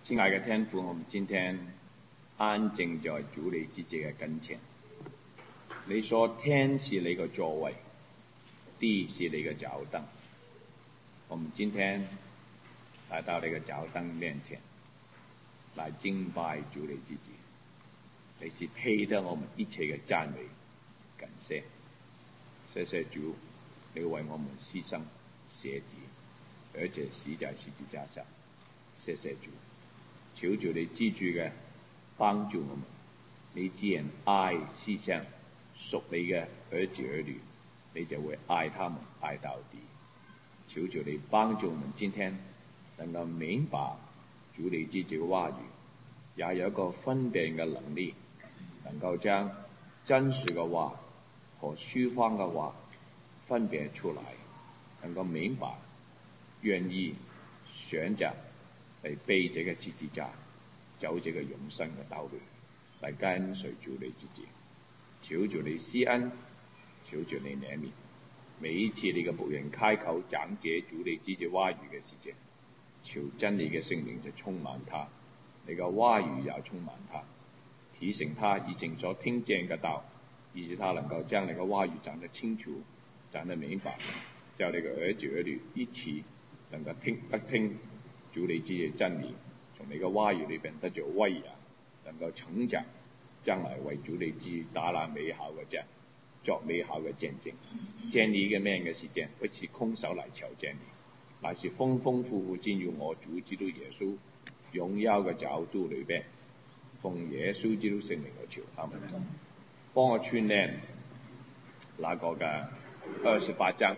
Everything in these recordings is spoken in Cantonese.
亲爱的天父，我们今天安靜在主你自己嘅跟前。你說天是你嘅座位，地是你嘅腳凳。我們今天來到你嘅腳凳面前，來敬拜主你自己。你是配得我們一切嘅讚美感謝。謝謝主，你為我們犧牲捨己，而且死在十字架上。謝謝主。求主你記住嘅幫助我們，你既然愛世上屬你嘅兒子兒女，你就會愛他們愛到底。求主你幫助我們今天能夠明白主你自己嘅話語，也有一個分辨嘅能力，能夠將真實嘅話和虛謊嘅話分別出來，能夠明白，願意選擇嚟背這個十字架，走這個永生嘅道路，嚟跟隨主你自己。求主你施恩，求主你憐憫。每一次你嘅僕人開口講解主你自己話語嘅時間，求真理嘅聖靈就充滿他，你嘅話語也充滿他，提醒他以前所聽見嘅道，以致他能夠將你嘅話語講得清楚，講得明白，叫你嘅兒子兒女一起能夠聽主你自己真理，從你嘅話語裏邊得着喂養，能夠成長，將來為主你自己打那美好嘅仗，作美好嘅見證。見你嘅面嘅時間，不是空手嚟求見你，乃是豐豐富富進入我主基督耶穌榮耀嘅角度裏邊，奉耶穌基督聖名去求他們。幫我串呢那個嘅28章，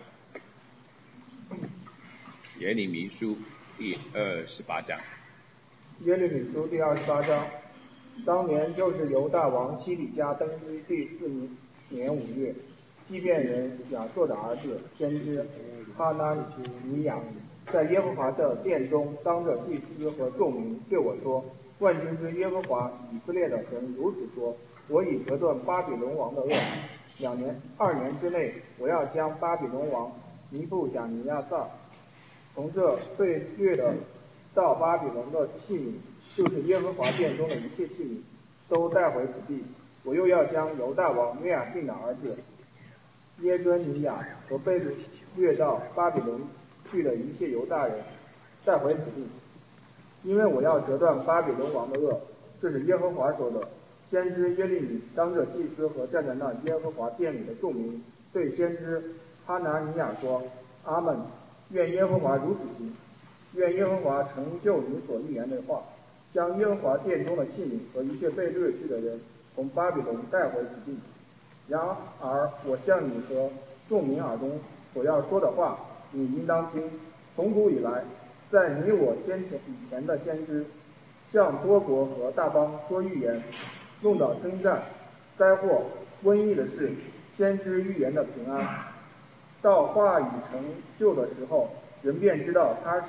耶利米書第28章。 耶利米書第28章，當年就是猶大王西底家登基第4年5月，基遍人亞朔的兒子先知哈拿尼亞在耶和華的殿中當着祭司和眾民對我說：萬軍之耶和華以色列的神如此說，我已折斷巴比倫王的軛，2年之內，我要將巴比倫王尼布甲尼撒從這被掠的到巴比倫的器皿，就是耶和華殿中的一切器皿，都帶回此地。我又要將猶大王約雅敬的兒子耶尊尼亞和被掠到巴比倫去的一切猶大人帶回此地，因為我要折斷巴比倫王的軛，這是耶和華說的。先知耶利米當着祭司和站在那耶和華殿裏的眾民，對先知哈拿尼亞說：阿們，願耶和華如此行，願耶和華成就你所預言的話，將耶和華殿中的器皿和一切被掠去的人從巴比倫帶回此地。然而我向你和眾民耳中所要說的話，你應當聽。從古以來，在你我以前的先知，向多國和大邦說預言，弄到征戰、災禍、瘟疫的事，先知預言的平安。到話語成就的時候，人便知道他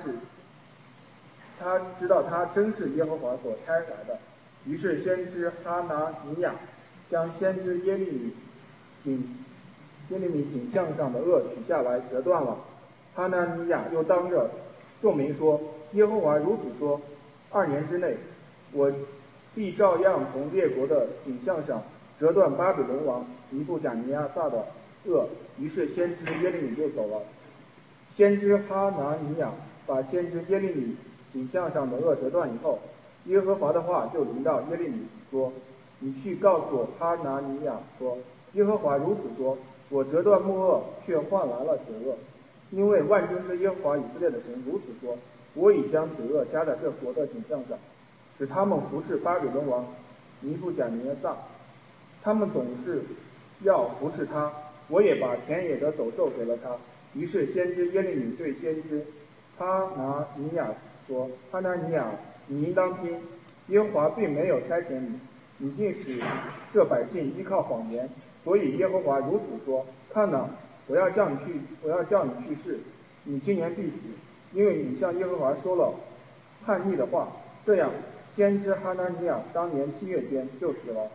真是耶和華所差來的。於是先知哈拿尼亞將先知耶利米頸項上的軛取下來折斷了。哈拿尼亞又當着眾民說：耶和華如此說，2年之內，我必照樣從列國的頸項上折斷巴比倫王尼布甲尼撒的軛。於是先知耶利米就走了。先知哈拿尼亞把先知耶利米頸項上的軛折斷以後，耶和華的話就臨到耶利米說：你去告訴哈拿尼亞說，耶和華如此說，我折斷木軛，卻換來了鐵軛，因為萬軍之耶和華以色列的神如此說，我已將鐵軛加在這國的頸項上，使他們服侍巴比倫王尼布甲尼撒，他們總是要服侍他，我也把田野的走獸給了他。於是先知耶利米對先知哈拿尼亞說：哈拿尼亞，你應當聽，耶和華並沒有差遣你，你竟使這百姓依靠謊言，所以耶和華如此說：看哪，我要叫你去世，你今年必死，因為你向耶和華說了叛逆的話。這樣，先知哈拿尼亞當年7月間就死了。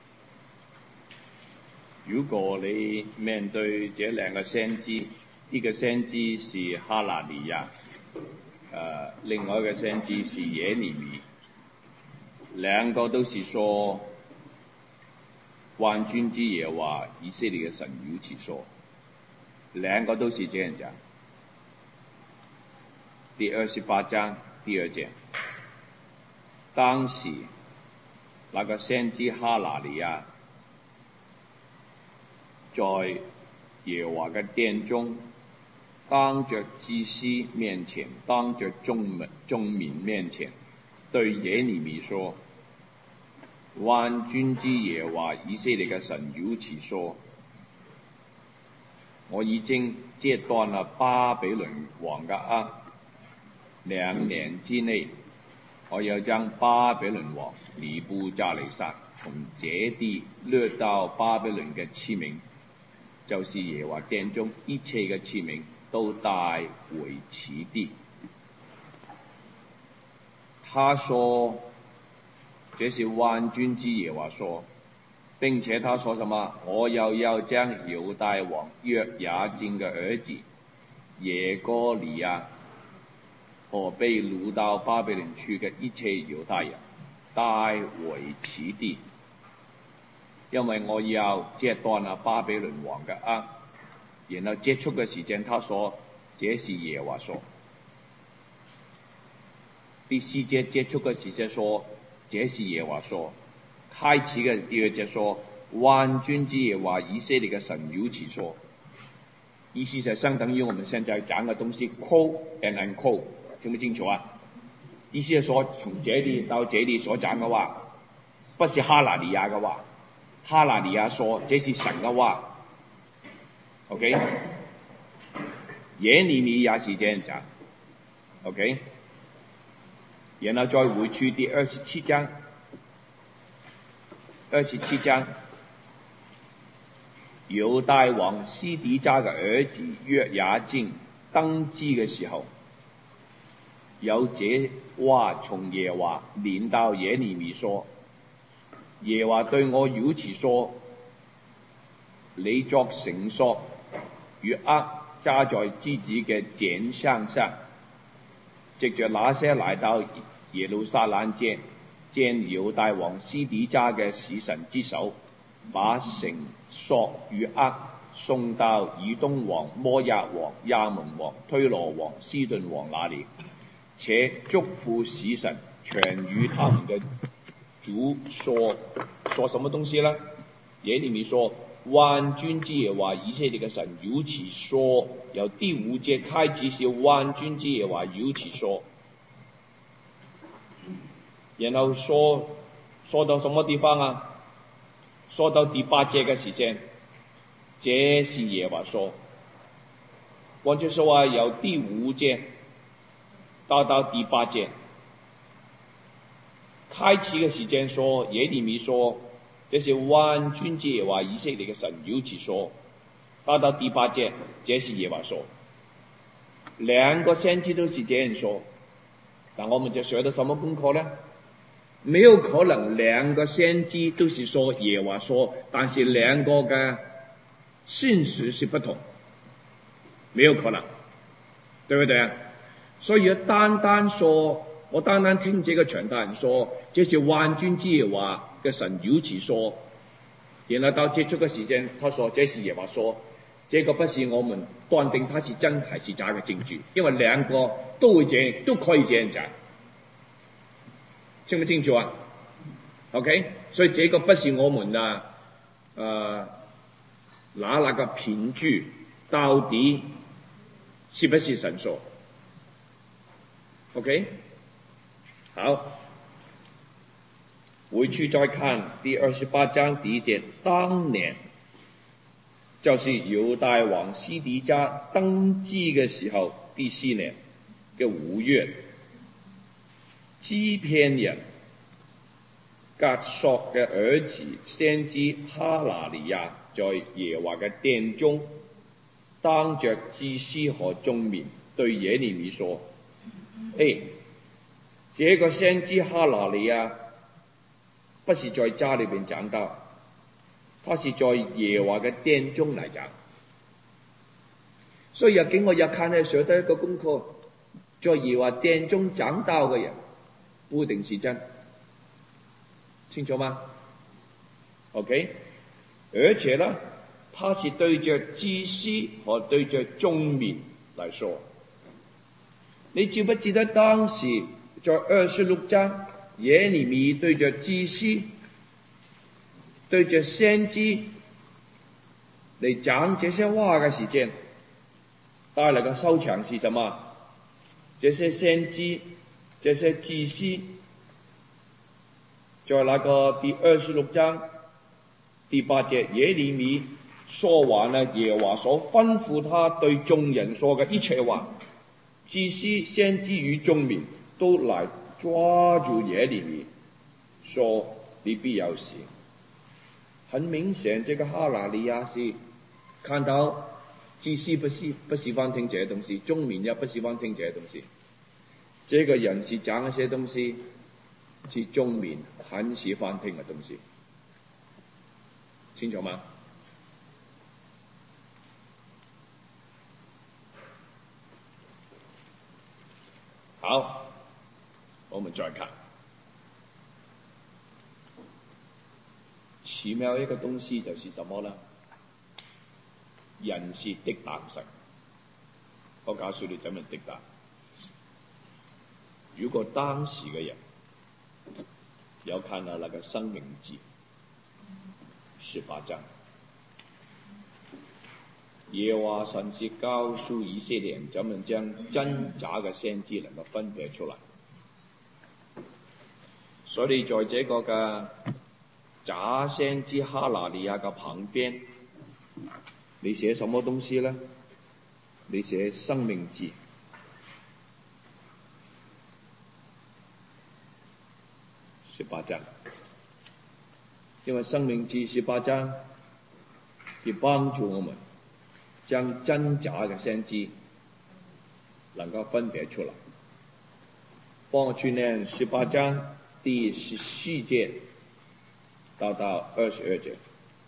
如果你面對這兩個先知，一個先知是哈拿尼亞，另外一個先知是耶利米， 两个都是说万军之耶和华以色列的神如此说，两个都是这样讲。第28章第2节，当时那个先知哈拿利亚在耶和华的殿中，当着祭司面前，当着众民面前，对耶利米说：万军之耶和华以色列的神如此说，我已经截斷了巴比倫王的軛，2年之內，我要將巴比倫王尼布甲尼撒從這地掠到巴比倫嘅器皿，就是耶和華殿中一切嘅器皿，都帶回此地。他說，這是萬軍之耶和華說，並且他說什麼？我又要將猶大王約雅敬嘅兒子耶哥尼亞和被擄到巴比倫去嘅一切猶大人帶回此地，因為我要截斷了巴比倫王嘅軛。然後結束嘅時間，他說：這是耶和華說。第4節結束嘅時間說：這是耶和華說。開始嘅第2節說：萬軍之耶和華以色列嘅神如此說。意思就相當於我們現在講嘅東西 quote and unquote， 清唔清楚啊？意思係說從這裡到這裡所講嘅話，不是哈拿利亞嘅話，哈拿利亞說這是神嘅話。OK， 耶利米也是這樣講。OK， 然後再回去第27章。27章，猶大王西底家嘅兒子約雅敬登基嘅時候，有這話從耶和華臨到耶利米說：耶和華對我如此說，你作繩索與軛揸在枝子嘅剪上，藉着那些來到耶路撒冷見猶大王西底家嘅使臣之手，把繩索與軛送到以東王、摩押王、亞門王、推羅王、斯頓王那裡，且囑咐使臣傳與他們嘅主說什麼東西呢？耶利米說：萬軍之耶和華以色列嘅神如此說。由第5節開始是萬軍之耶和華如此說。然後說到什麼地方啊？說到第8節嘅時間，這是耶和華說。換句說話，由第5節到第8節，開始嘅時間說耶利米說，這是萬軍之耶和華以色列嘅神如此說。到第8節，這是耶和華說。兩個先知都是這樣說，但我們就學到什麼功課呢？沒有可能兩個先知都是說耶和華說，但是兩個嘅信息是不同，沒有可能，對不對啊？所以單單說，我單單聽這個傳道人說，這是萬軍之耶和華嘅神如此說，然後到結束嘅時間，他說這是耶和華說，這個不是我們斷定他是真還是假嘅證據，因為兩個都可以這樣講。清不清楚啊 ？OK， 所以這個不是我們拿那個憑據到底是不是神說 ？OK， 好，回去再看第28章第1節，當年就是猶大王西底家登基嘅時候，第4年嘅5月。基遍人革索嘅兒子先知哈拿利亞在耶和華嘅殿中，當着祭司和眾民對耶利米說：這個先知哈拿利亞不是在家裏邊講道，他是在耶和華嘅殿中嚟講。所以入境我日看咧，學到一個功課，在耶和華殿中講道嘅人不一定是真， 清楚吗 ？OK， 而且呢，他是对着祭司和对着众民来说。你记不记得当时在26章，耶利米对着祭司、对着先知嚟讲这些话嘅时间，带来嘅收场是什么？这些先知、这些祭司，在那个第26章第8节，耶利米说完了耶和华所吩咐他对众人说嘅一切话。祭司、先知与众民都来抓住耶利米，说你必有事。很明显，这个哈拿利亚是看到祭司不喜欢听这些东西，众民也不喜欢听这些东西。这个人是讲一些东西，是众民很喜欢听的东西，清楚吗？好，我们再看，奇妙一个东西就是什么呢？人是的达神。我告诉你怎么的达。如果当时嘅人有看到那个生命记18章，耶和华神是告诉以色列人怎么将真假嘅先知能够分别出来。所以在这个嘅假先知哈拿利亚嘅旁边，你写什么东西呢？你写生命记18章，因为生命记18章是帮助我们将真假嘅先知能够分别出来。帮我去念18章第14节到22节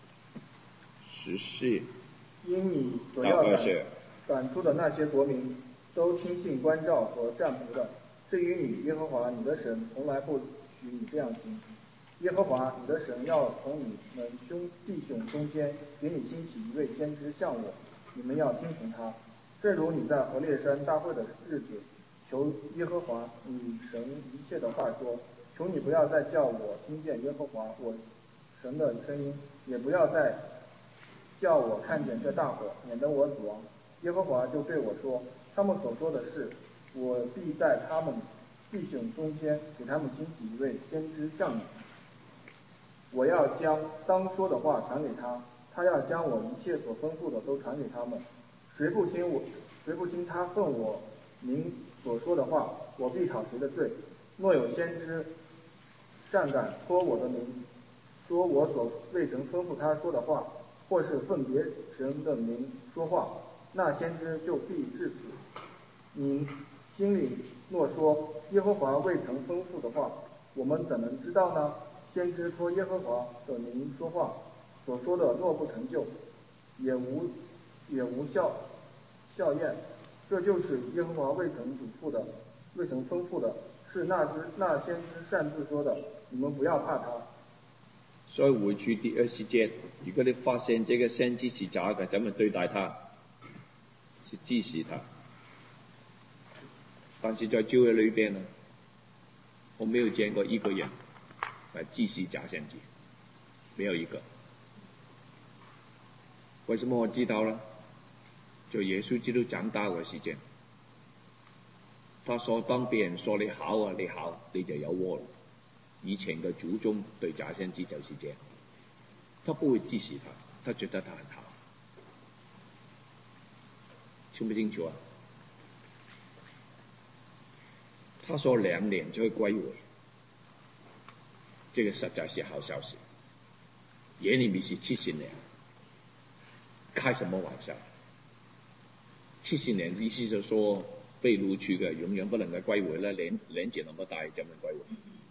，14 因你所到要 22。 赶出的那些国民，都听信关照和占卜的。至于你，耶和华你的神从来不许你这样行。耶和华你的神要从你们弟兄中间给你兴起一位先知像我，你们要听从他。正如你在何烈山大会的日子，求耶和华你神一切的话说，求你不要再叫我听见耶和华我神的声音，也不要再叫我看见这大火，免得我死亡。耶和华就对我说，他们所说的是，我必在他们弟兄中间给他们兴起一位先知像你。我要将当说的话传给他，他要将我一切所吩咐的都传给他们。谁不听他奉我名所说的话，我必讨谁的罪。若有先知擅敢托我的名，说我所未曾吩咐他说的话，或是奉别神的名说话，那先知就必致死。你心里若说耶和华未曾吩咐的话，我们怎能知道呢？先知托耶和华的名说话，所说的若不成就，也无效验。这就是耶和华未曾吩咐的，是那先知擅自说的。你们不要怕他。 所以回去第20节，如果你发现这个先知是假的，怎么对待他？是支持他。但是在教会里边呢，我没有见过一个人来支持假先知，没有一个。为什么我知道呢？在耶稣基督长大的时间，他说当别人说你好啊，你好，你就有禍了。以前的祖宗对假先知就是这样，他不会支持他，他觉得他很好。清不清楚啊？他说2年就会归回，这个实在是好消息。耶利米是70年，开什么玩笑？70年意思就是说被掳去的永远不能够归回了，年纪那么大怎么归回？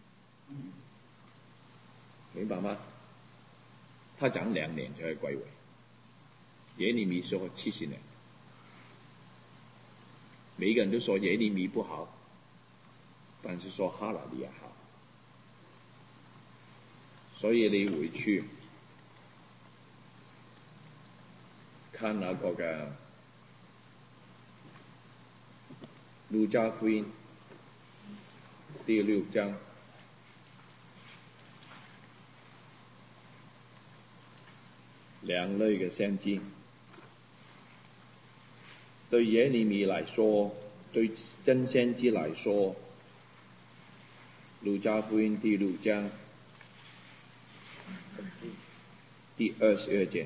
明白吗？他讲2年就会归回，耶利米说70年。每个人都说耶利米不好，但是说哈拿利亚好。 所以你回去看那個嘅路加福音第6章。兩類嘅先知，對耶利米來說，對真先知來說，路加福音第6章第22節，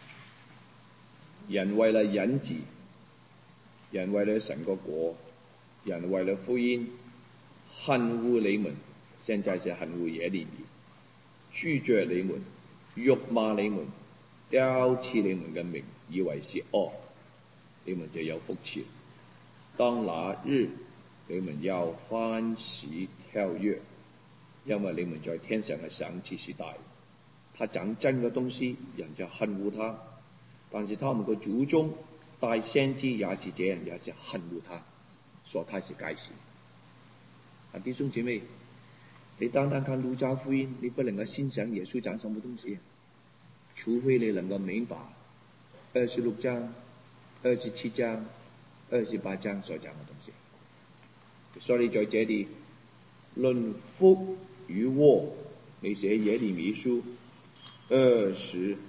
人為了人子，人為了神個國，人為了福音，恨惡你們，現在是恨惡耶利米，拒絕你們，辱罵你們，丟棄你們嘅名，以為是惡，你們就有福氣。當那日，你們要歡喜跳躍，因為你們在天上嘅賞賜是大。他講真嘅東西，人就恨惡他；但是他們嘅祖宗大先知也是這樣，也是恨惡他，說他是該死。弟兄姐妹，你單單看路加福音，你不能夠欣賞耶穌講什麼東西。除非你能夠明白26章、27章、28章所講嘅東西。所以在這裡論福與禍，你寫耶利米書26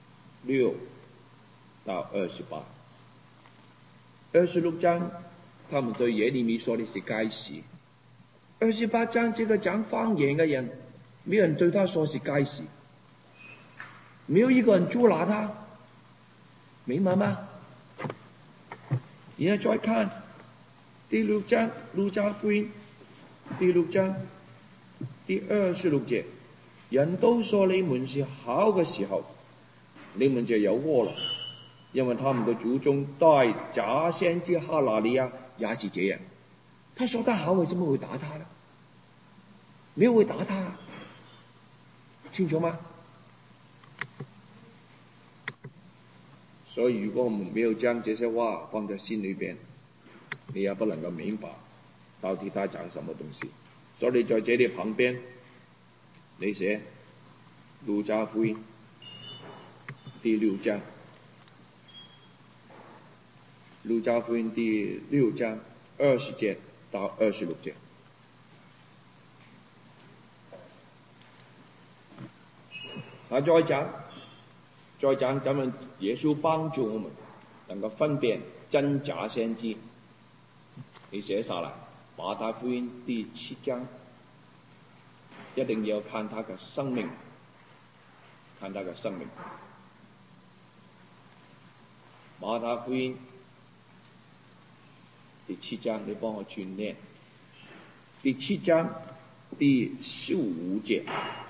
到28。26章他們對耶利米說的是該死。28章這個講方言嘅人，沒有人對他說是該死。沒有一個人捉拿他，明白嗎？然後再看第6章，路加福音第6章第26節，人都說你們是好嘅時候，你們就有禍了，因為他們的祖宗對假先知哈拿利亞也是這樣。他說他好，為什麼會打他呢？沒有會打他，清楚嗎？所以如果我們沒有將這些話放在心裏邊，你也不能夠明白到底他講什麼東西。所以在這裡旁邊，你寫路加福音第6章，路加福音第6章20節到26節。再講咱們耶穌幫助我們能夠分辨真假先知。你寫下來，馬太福音第7章，一定要看他嘅生命，看他嘅生命。馬太福音第7章，你幫我去念。第7章第15節，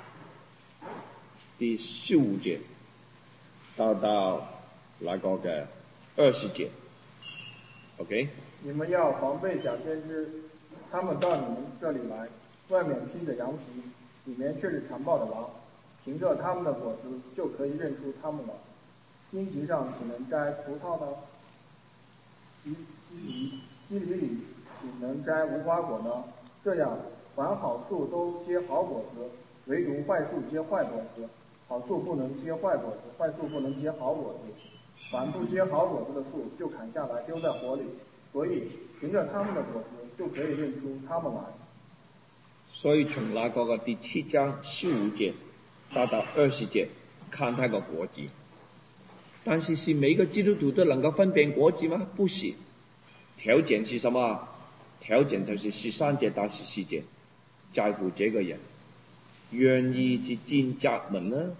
第15節到那個嘅20節 ，OK？ 你們要防備假先知，他們到你們這裡來，外面披着羊皮，裡面卻是殘暴的狼。憑着他們的果子就可以認出他們了。荊棘上豈能摘葡萄呢？蒺藜裡豈能摘無花果呢？這樣，凡好樹都結好果子，唯獨壞樹結壞果子。好樹不能結壞果子，壞樹不能結好果子。凡不結好果子的樹，就砍下來丟在火裡。所以憑着他們的果子，就可以認出他們來。 所以從那個第7章15節到20節，看他個果子。但是每個基督徒都能夠分辨果子嗎？不是。條件是什麼？條件就是13節到14節，在乎這個人願意去進窄門呢，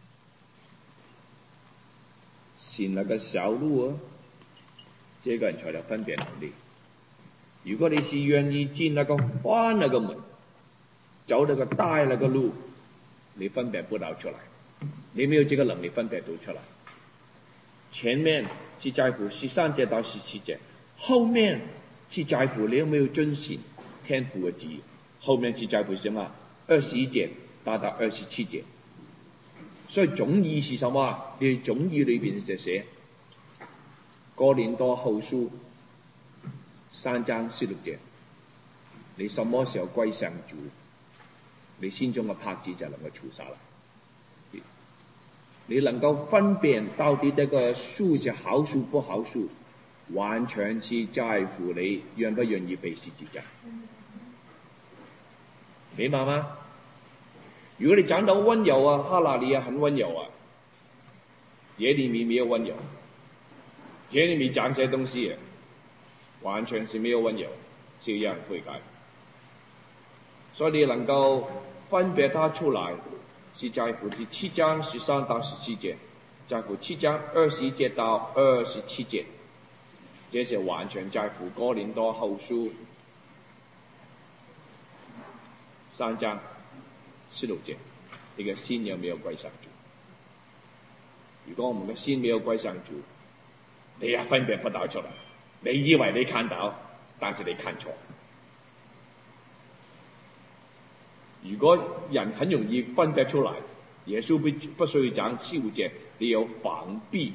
行那個小路啊，這個人才有分辨能力。如果你是願意進那個寬那個門，走那個大那個路，你分辨不到出來，你沒有這個能力分辨到出來。前面是在乎13節到17節，後面是在乎你有沒有遵行天父嘅旨意，後面是在乎什麼？21節到27節。所以總意是什麼？你總意裏邊就寫哥林多後書3章16節，你什麼時候歸向主，你心中嘅帕子就能夠除下來。 你能够分辨到底这个树是好树不好树，完全是在乎你愿不愿意被十字架，明白吗？如果你讲到温柔啊，哈拿利亚很温柔啊，耶利米没有温柔，耶利米讲这些东西啊，完全是没有温柔，是让人悔改。所以你能够分别它出来，是在乎第7章13到14节，在乎7章21节到27节，这是完全在乎哥林多后书3章16节，你的心有没有歸向主？如果我們的心沒有歸向主，你也分辨不到出來。你以為你看到，但是你看錯。如果人很容易分別出來，耶穌不需要講7節，你有防備。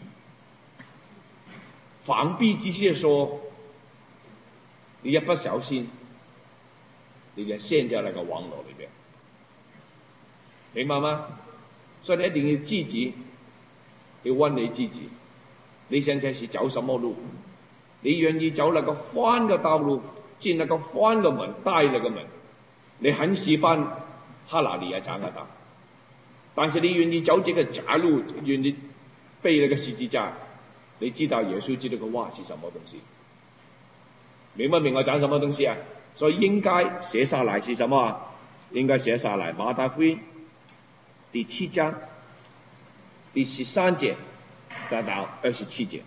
防備只是說，你一不小心，你就陷在那個網絡裏邊，明白嗎？所以你一定要自己，要問你自己，你現在是走什麼路？你願意走那個寬的道路，進那個寬的門，大那個門，你很喜歡哈拿利亞講的道，但是你願意走這個窄路，願意背那個十字架，你知道耶穌知道個話是什麼東西？明不明我講什麼東西啊？所以應該寫下來是什麼啊？應該寫下來馬太福音第7章第13節到27節，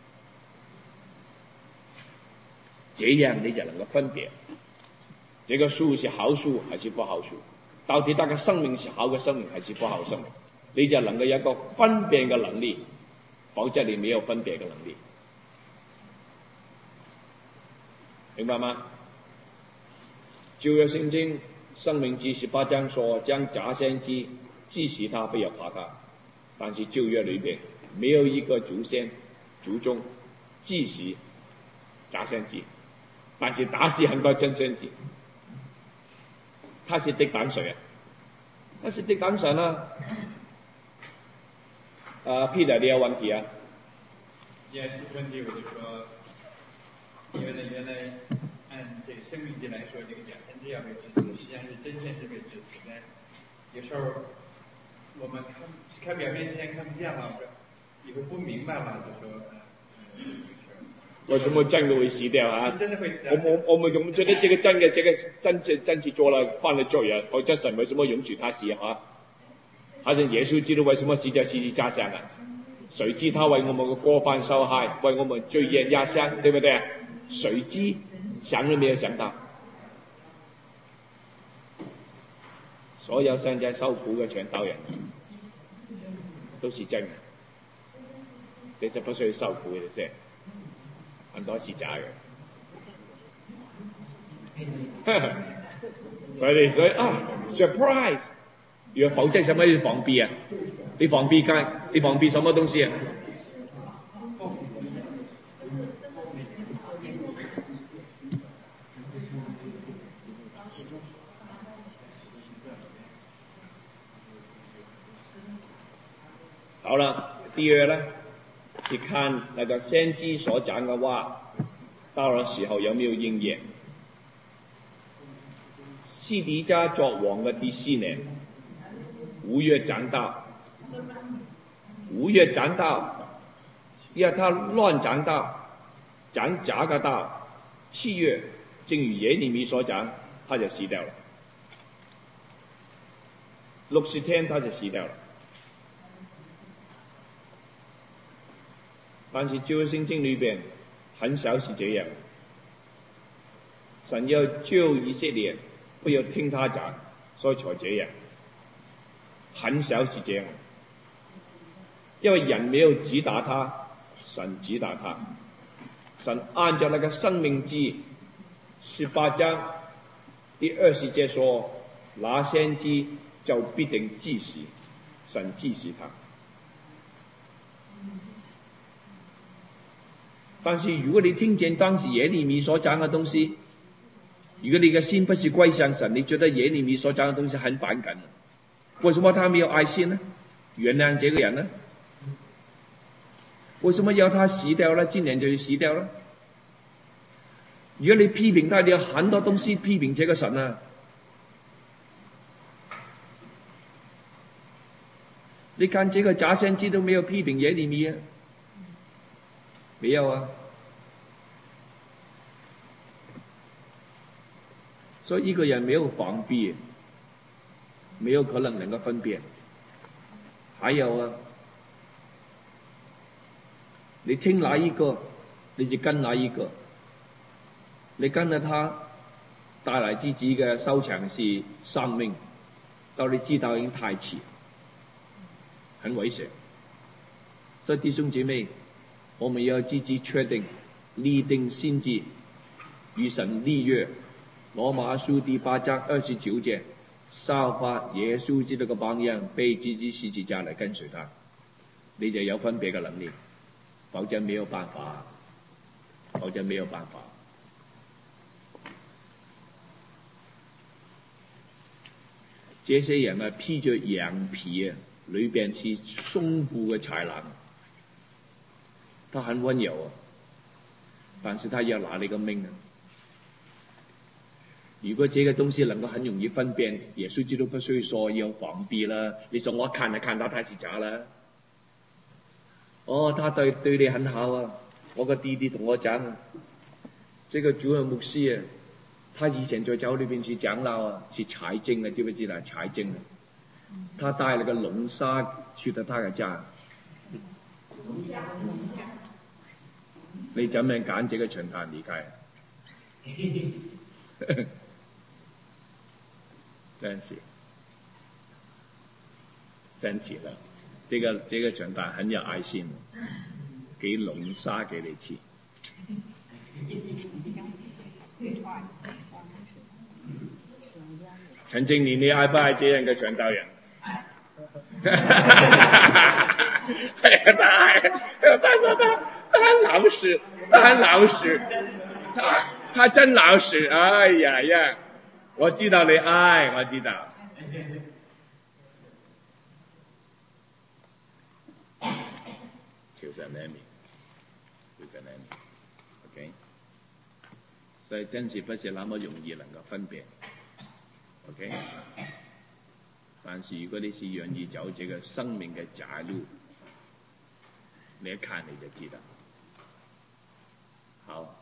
這樣你就能夠分別這個樹是好樹還是不好樹，到底它的生命是好的生命還是不好的生命，你就能夠有一個分辨的能力，否則你沒有分別的能力，明白嗎？舊約聖經申命記18章說，將假先知治死他，不要怕他，但是舊約裏邊沒有一個祖宗治死假先知，但是打死很多真先知。他是敵擋誰啊？他是敵擋神啊！Peter， 你有問題啊？ 也是問題，我就說，因為呢，原來按這個生命記來說，這個假先知要被治死，實際上是真先知被治死。但有時候我們看表面，現在看不見了，以後不明白了，就說為什麼真的會死掉啊？ 真的會死掉。 我們覺得這個真的，這個真是做了犯了罪啊！或者神為什麼允許他死啊？好像耶穌知道為什麼死在十字架上啊？誰知他為我們的過犯受害，為我們罪孽壓傷，對不對啊？誰知？想都沒有想到。所有現在受苦嘅傳道人都是真嘅，這是不需要受苦嘅啫。很多是假嘅，所以啊 ，surprise！ 如果否則什麼要防備啊？你防備什麼東西啊？好了，第二呢？是看那個先知所講嘅話，到了時候有沒有應驗？西底家作王嘅第4年，5月講道，因為他亂講道，講假嘅道，7月正如耶利米所講，他就死掉了，60天他就死掉了。但是舊約聖經裏邊很少是這樣，神要救以色列，不要聽他講，所以才這樣，很少是這樣，因為人沒有指打他，神指打他，神按照那個申命記18章第20節說，那先知就必定治死，神治死他。但是如果你聽見當時耶利米所講嘅東西，如果你嘅心不是歸向神，你覺得耶利米所講嘅東西很反感，為什麼他沒有愛心呢？ 原谅这个人呢？为什么要他死掉呢？今年就要死掉了。如果你批评他，你有很多东西批评这个神啊。你看这个假先知都没有批评耶利米啊，没有啊。所以一个人没有防备，没有可能够分辨。还有啊，你听哪一个，你就跟哪一个。你跟着他帶嚟自己嘅收場是生命，到你知道已經太遲，很危險。所以弟兄姐妹，我們要自己確定立定心志，與神立約。羅馬書第8章29節，效法耶穌基督嘅榜樣，背自己十字架嚟跟隨他，你就有分別嘅能力，否則沒有辦法，否則沒有辦法。這些人啊，披着羊皮啊，裏邊是兇暴嘅豺狼。他很溫柔啊，但是他要拿你個命啊。如果這個東西能夠很容易分辨，耶穌基督不需要說要防備啦。你說我看到他是假啦。哦，他對你很好啊。我個弟弟同我講，這個主任牧師啊。他以前在教裏邊是長老啊，是財政啊，知不知道？財政啊，他帶了個龍蝦去到他嘅家。你怎樣揀這個長談離開？真是啦，這個長談很有愛心，給龍蝦給你吃。陳正年，你愛不愛這樣嘅傳道人？他說他很老實，他真老實。哎呀呀，我知道你愛，我知道。潮汕呢面 ，OK。所以真是不是那麼容易能夠分辨 ，OK。但是如果你是願意走這個生命嘅窄路，你一看你就知道。好，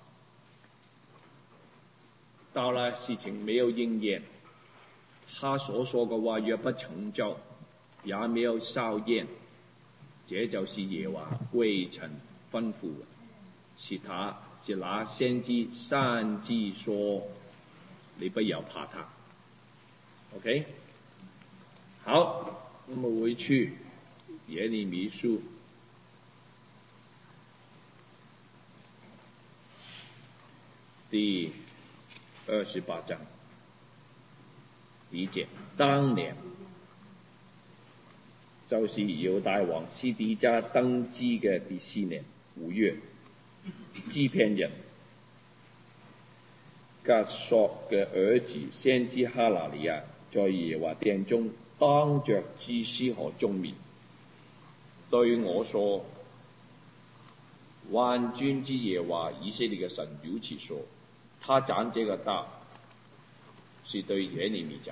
到了事情沒有應驗，他所說嘅話若不成就，也沒有效驗，這就是耶和華未曾吩咐嘅，是那先知擅自說，你不要怕他。OK， 好，那麼回去耶利米書第28章第一節，當年就是猶大王西底家登基嘅第4年5月。基遍人革朔嘅兒子先知哈拿利亞在耶和華殿中當着祭司和眾民對我說：萬軍之耶和華以色列嘅神如此說，他講這個道是對耶利米講，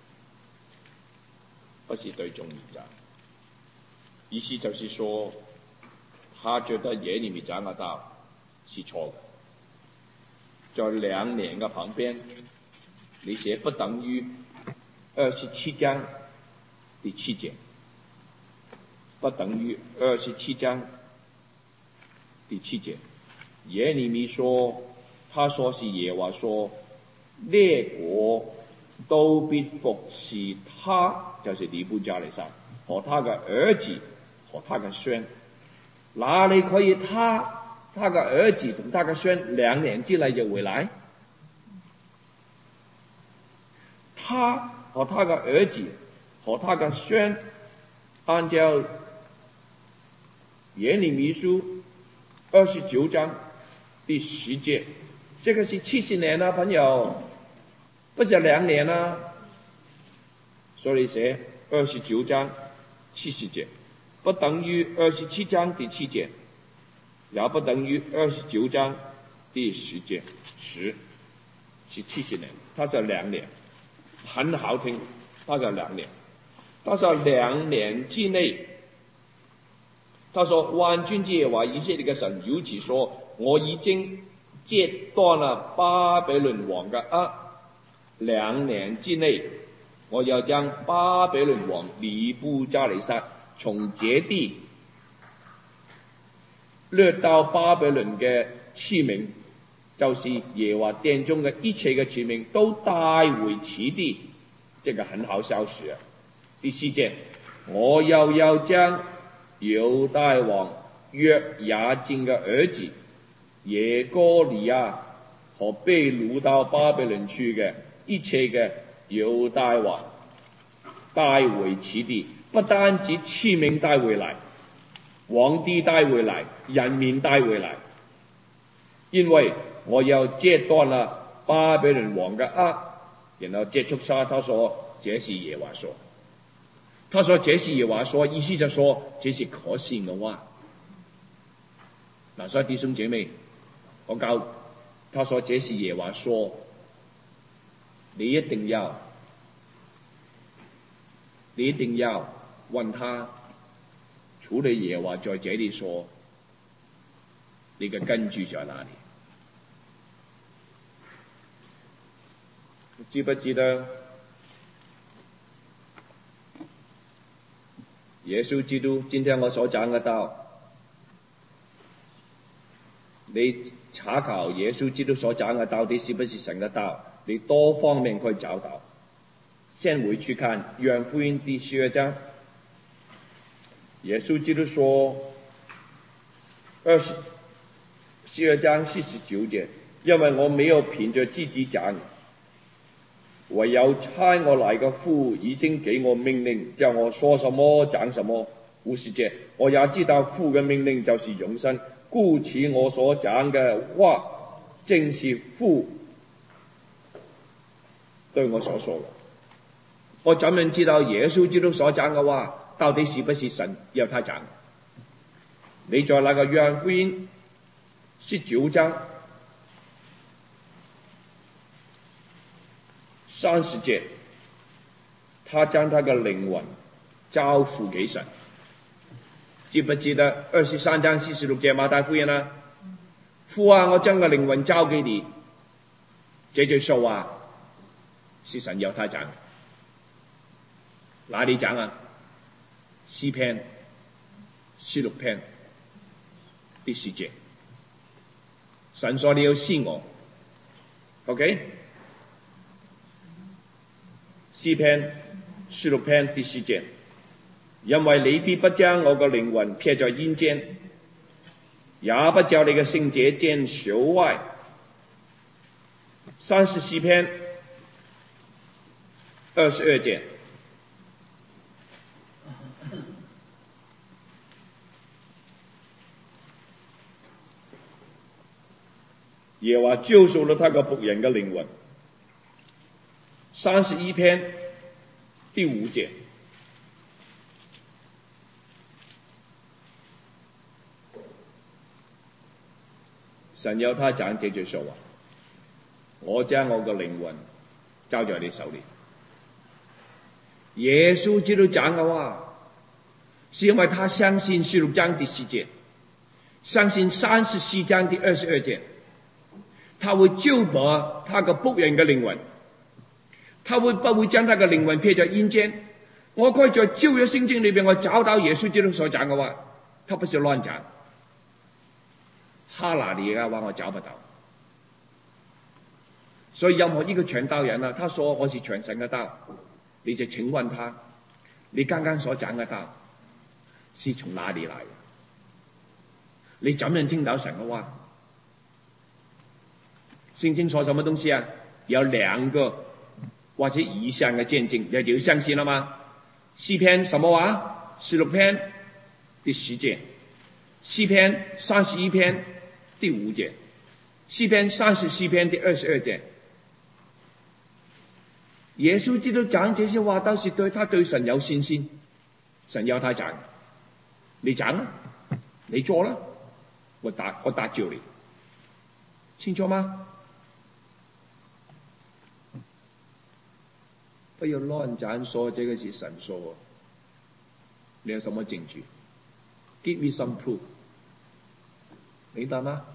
不是對眾民講。意思就是說，他覺得耶利米講嘅道是錯嘅，在2年嘅旁邊，你寫不等於27章第7節，不等於27章第7節。耶利米說，他說是耶和華說，列國都必服侍他，就是尼布甲尼撒和他嘅兒子和他嘅孫。哪裡可以他嘅兒子同他嘅孫2年之內就回來？他和他嘅兒子和他嘅孫，按照耶利米書29章第10節，這個是70年啦，朋友，不是2年啦。所以寫29章 70节，不等于27章第7节，也不等于29章第10节，10是70年，它是2年，很好听，它是2年，它是2年之内。他说万军之耶和华以色列的神如此说，我已经截斷了巴比倫王嘅軛，2年之內，我要將巴比倫王尼布加尼撒從這地掠到巴比倫嘅器皿，就是耶和華殿中嘅一切嘅器皿，都帶回此地。這個很好消息啊！第4節，我又要將猶大王約雅敬嘅兒子耶哥尼亞和被擄到巴比倫去嘅一切嘅猶大王帶回此地，不單止器皿帶回來，皇帝帶回來，人民帶回來，因為我要截斷了巴比倫王嘅軛。然後結束他說這是耶和華說，他說這是耶和華說，意思就說這是可信嘅話。所以弟兄姐妹，我教他說這是耶和華說，你一定要問他，除了耶和華在這裡說，你嘅根據在哪裡？知不知道耶穌基督今天我所講嘅道，你查考耶穌基督所講嘅到底是不是神嘅道，你多方面可以找到。先回去看約翰福音第12章，耶穌基督說12章49節，因為我沒有憑着自己講，唯有差我來嘅父已經給我命令，叫我說什麼講什麼。50節，我也知道父嘅命令就是永生，故此我所講嘅話正是父對我所說嘅。我怎樣知道耶穌基督所講嘅話到底是不是神要他講？你在那個約翰福音19章30節，他將他嘅靈魂交付給神。記不記得23章46節馬太福音啊？父啊，我將個靈魂交給你，這句說話是神要他講。哪裡講啊？詩篇46篇第10節，神說你要信我 ，OK？詩篇46篇第10節，因為你必不將我個靈魂撇在陰間，也不叫你嘅聖者見朽壞。34篇22節，耶和華救贖了他個僕人嘅靈魂。31篇第5節，神要他講這句說話，我將我個靈魂交在你手裡。耶穌基督講嘅話，是因為他相信16章第10節，相信34章第22節，他會救拔他個僕人嘅靈魂。他會不會將他嘅靈魂撇在陰間？我可以在舊約聖經裏邊我找到耶穌基督所講嘅話，他不是亂講。哈拿尼嘅話我找不到。所以任何一個傳道人啊，他說我是傳神嘅道，你就請問他，你剛剛所講嘅道是從哪裡來的？你怎樣聽到神嘅話？聖經說什麼東西啊？有2個或者以上嘅見證，你就要相信啦嘛。詩篇什麼話？16篇第10節，詩篇31篇第5節，詩篇34篇第22節。耶穌基督講這些話，都是對他對神有信心， 神要他讲，你讲啦，你做啦，我答救你，清楚吗？不要乱讲说这个是神说，你有什么证据 ？Give me some proof， 明白吗？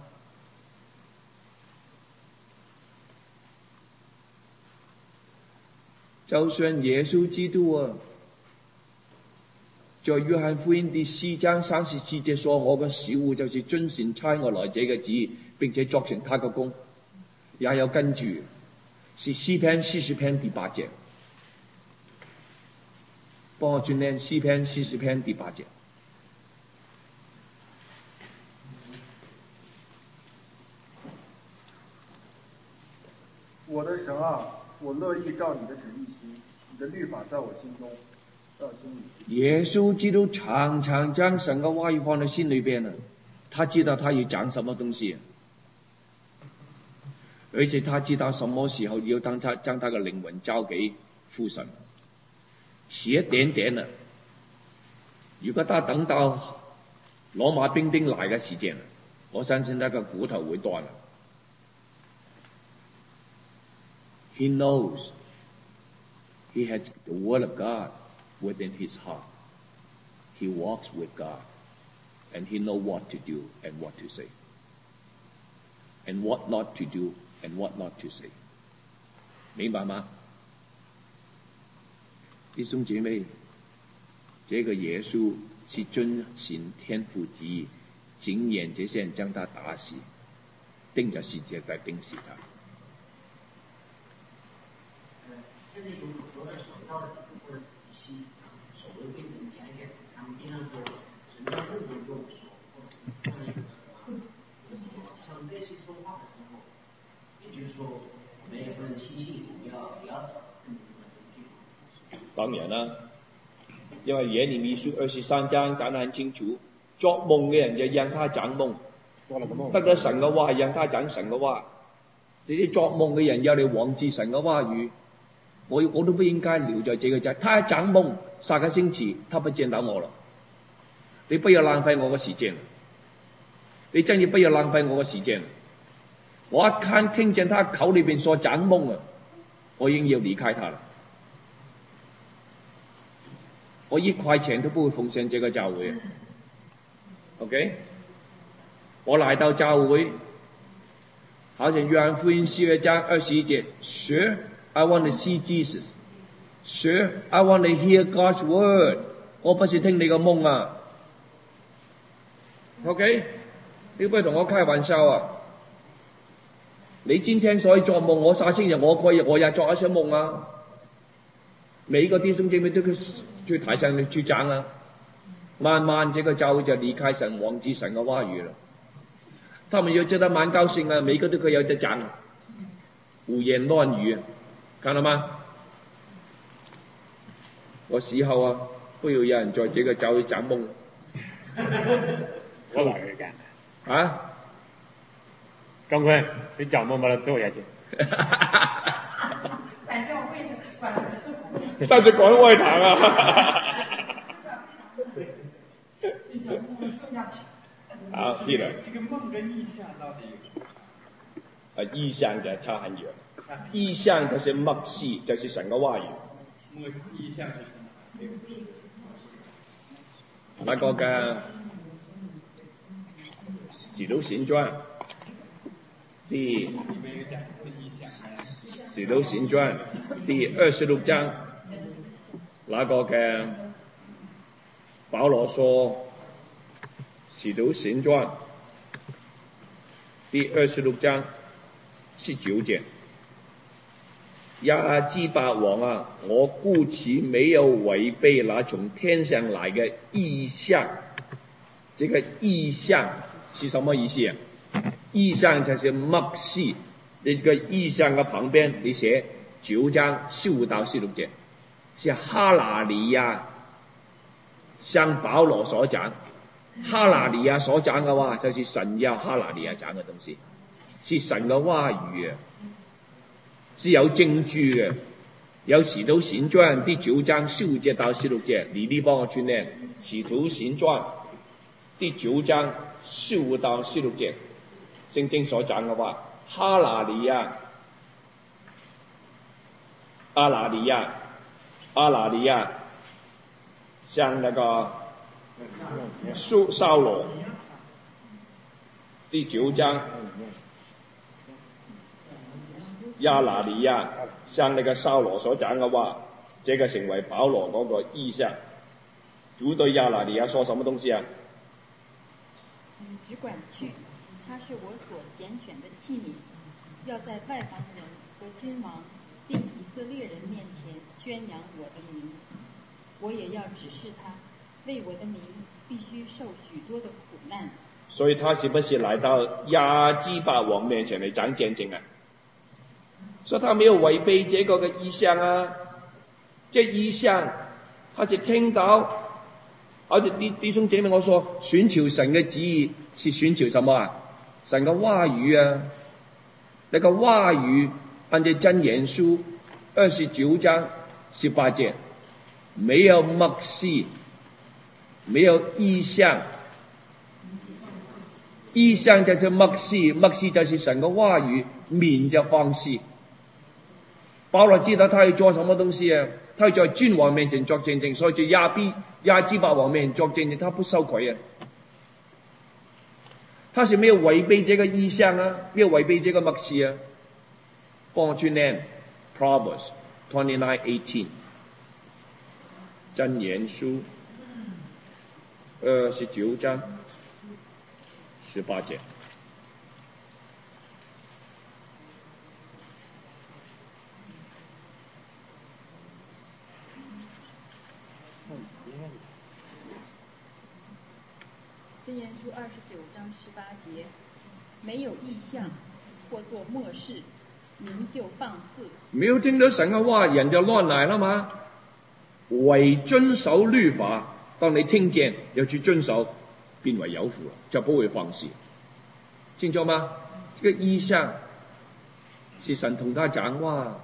就算耶稣基督啊，在约翰福音第4章34節說：我嘅小戶就是遵神差我來這個旨意，並且作成他嘅功，也有跟住是詩篇40篇第8節。幫我轉念詩篇40篇第8節。 我的神啊，我樂意照你的旨意行，你的律法在我心中，在我心裏。 耶穌基督常常將神嘅話語放在心裏邊啊，他知道他要講什麼東西，而且他知道什麼時候要將他嘅靈魂交給父神。遲一點點啊，如果他等到羅馬兵丁來嘅時間，我相信他嘅骨頭會斷啦。He knows he has the word of God within his heart. He walks with God, and he knows what to do and what to say, and what not to do and what not to say. 明白嗎？弟兄姐妹，這個耶穌是遵行天父旨意，警驗這些人將他打死，釘在十字架釘死他。 现在有很多的传道的或者一些所谓为神讲一点，他们经常说神在任何跟我说，或者是这样一个为什么像类似说话的时候，也就是说我们也不能轻信，我们要找圣经的根据。 當然啦，因為耶利米書23章講得很清楚，作夢嘅人就讓他講夢，得到神嘅話讓他講神嘅話。這啲作夢嘅人要你忘記神嘅話語。我都不應該留在這個家。他一講夢，下個星期他不見到我了。你不要浪費我嘅時間，你真係不要浪費我嘅時間。我一看聽見他口裏邊所講夢啊，我已經要離開他了。我1塊錢都不會奉獻這個教會。OK， 我來到教會，好像約翰福音12章21節，Sure，I want to see Jesus. Sure, I want to hear God's word. 我不是聽你個夢啊。OK， 你不要同我開玩笑啊！你今天所以做夢，我下星期我也做一些夢啊。每一個弟兄姐妹都去台上去講啊。慢慢這個教會就離開神，忘記神嘅話語了。他們要覺得蠻高興啊，每個都可以有得講，胡言亂語。看到嗎？我死後啊，不要有人在這個教會講夢。 我來嘅。 啊？ 咁佢你講夢把它做下去。 但是講外堂啊。好，對了。 這個夢跟意象到底有？ 意象就差很遠。意象就是默示，就是神嘅話語。 意象是什麼？ 那個嘅使徒行傳第使徒行傳第26章，那個嘅保羅說使徒行傳第26章19節。亞基帕王啊，我故此沒有違背那從天上來嘅異象。這個異象是什麼意思啊？異象就是默示。你這個異象嘅旁邊你寫9章15到16節，是哈拿尼亞向保羅所講。哈拿尼亞所講嘅話就是神要哈拿尼亞講嘅東西，是神嘅話語啊。是有證據嘅， 有《使徒行傳》第9章15節到16節，李麗幫我轉念，《使徒行傳》第9章15到16節，聖經所講嘅話，阿拿尼亞向那個掃羅，第9章，亞拿尼亞向那個掃羅所講嘅話，這個成為保羅嗰個意象。主對亞拿尼亞說什麼東西啊？ 你只管去，他是我所揀選的器皿，要在外邦人和君王並以色列人面前宣揚我的名。我也要指示他，為我的名必須受許多的苦難。 所以他是不是來到亞基帕王面前嚟講見證啊？所以他沒有違背這個嘅意象啊，這意象他是聽到，好似弟兄姐妹我說，尋求神嘅旨意是尋求什麼啊？神嘅話語啊，那個話語按照箴言書29章18節，沒有默示，沒有意象，意象就是默示，默示就是神嘅話語，面就放肆。保羅知道他要做什麼東西啊？他要在君王面前作見證，所以在亞基帕王面前作見證，他不羞愧啊。他是沒有違背這個意象啊，沒有違背這個默示啊。幫我去念 Proverbs 29:18，箴言書29章18節。 箴言書29章18節，沒有異象，或作默示，民就放肆。 沒有聽到神嘅話，人就亂來啦嘛。為遵守律法，當你聽見要去遵守，變為有福了，就不會放肆。清楚嗎？這個異象是神同他講話，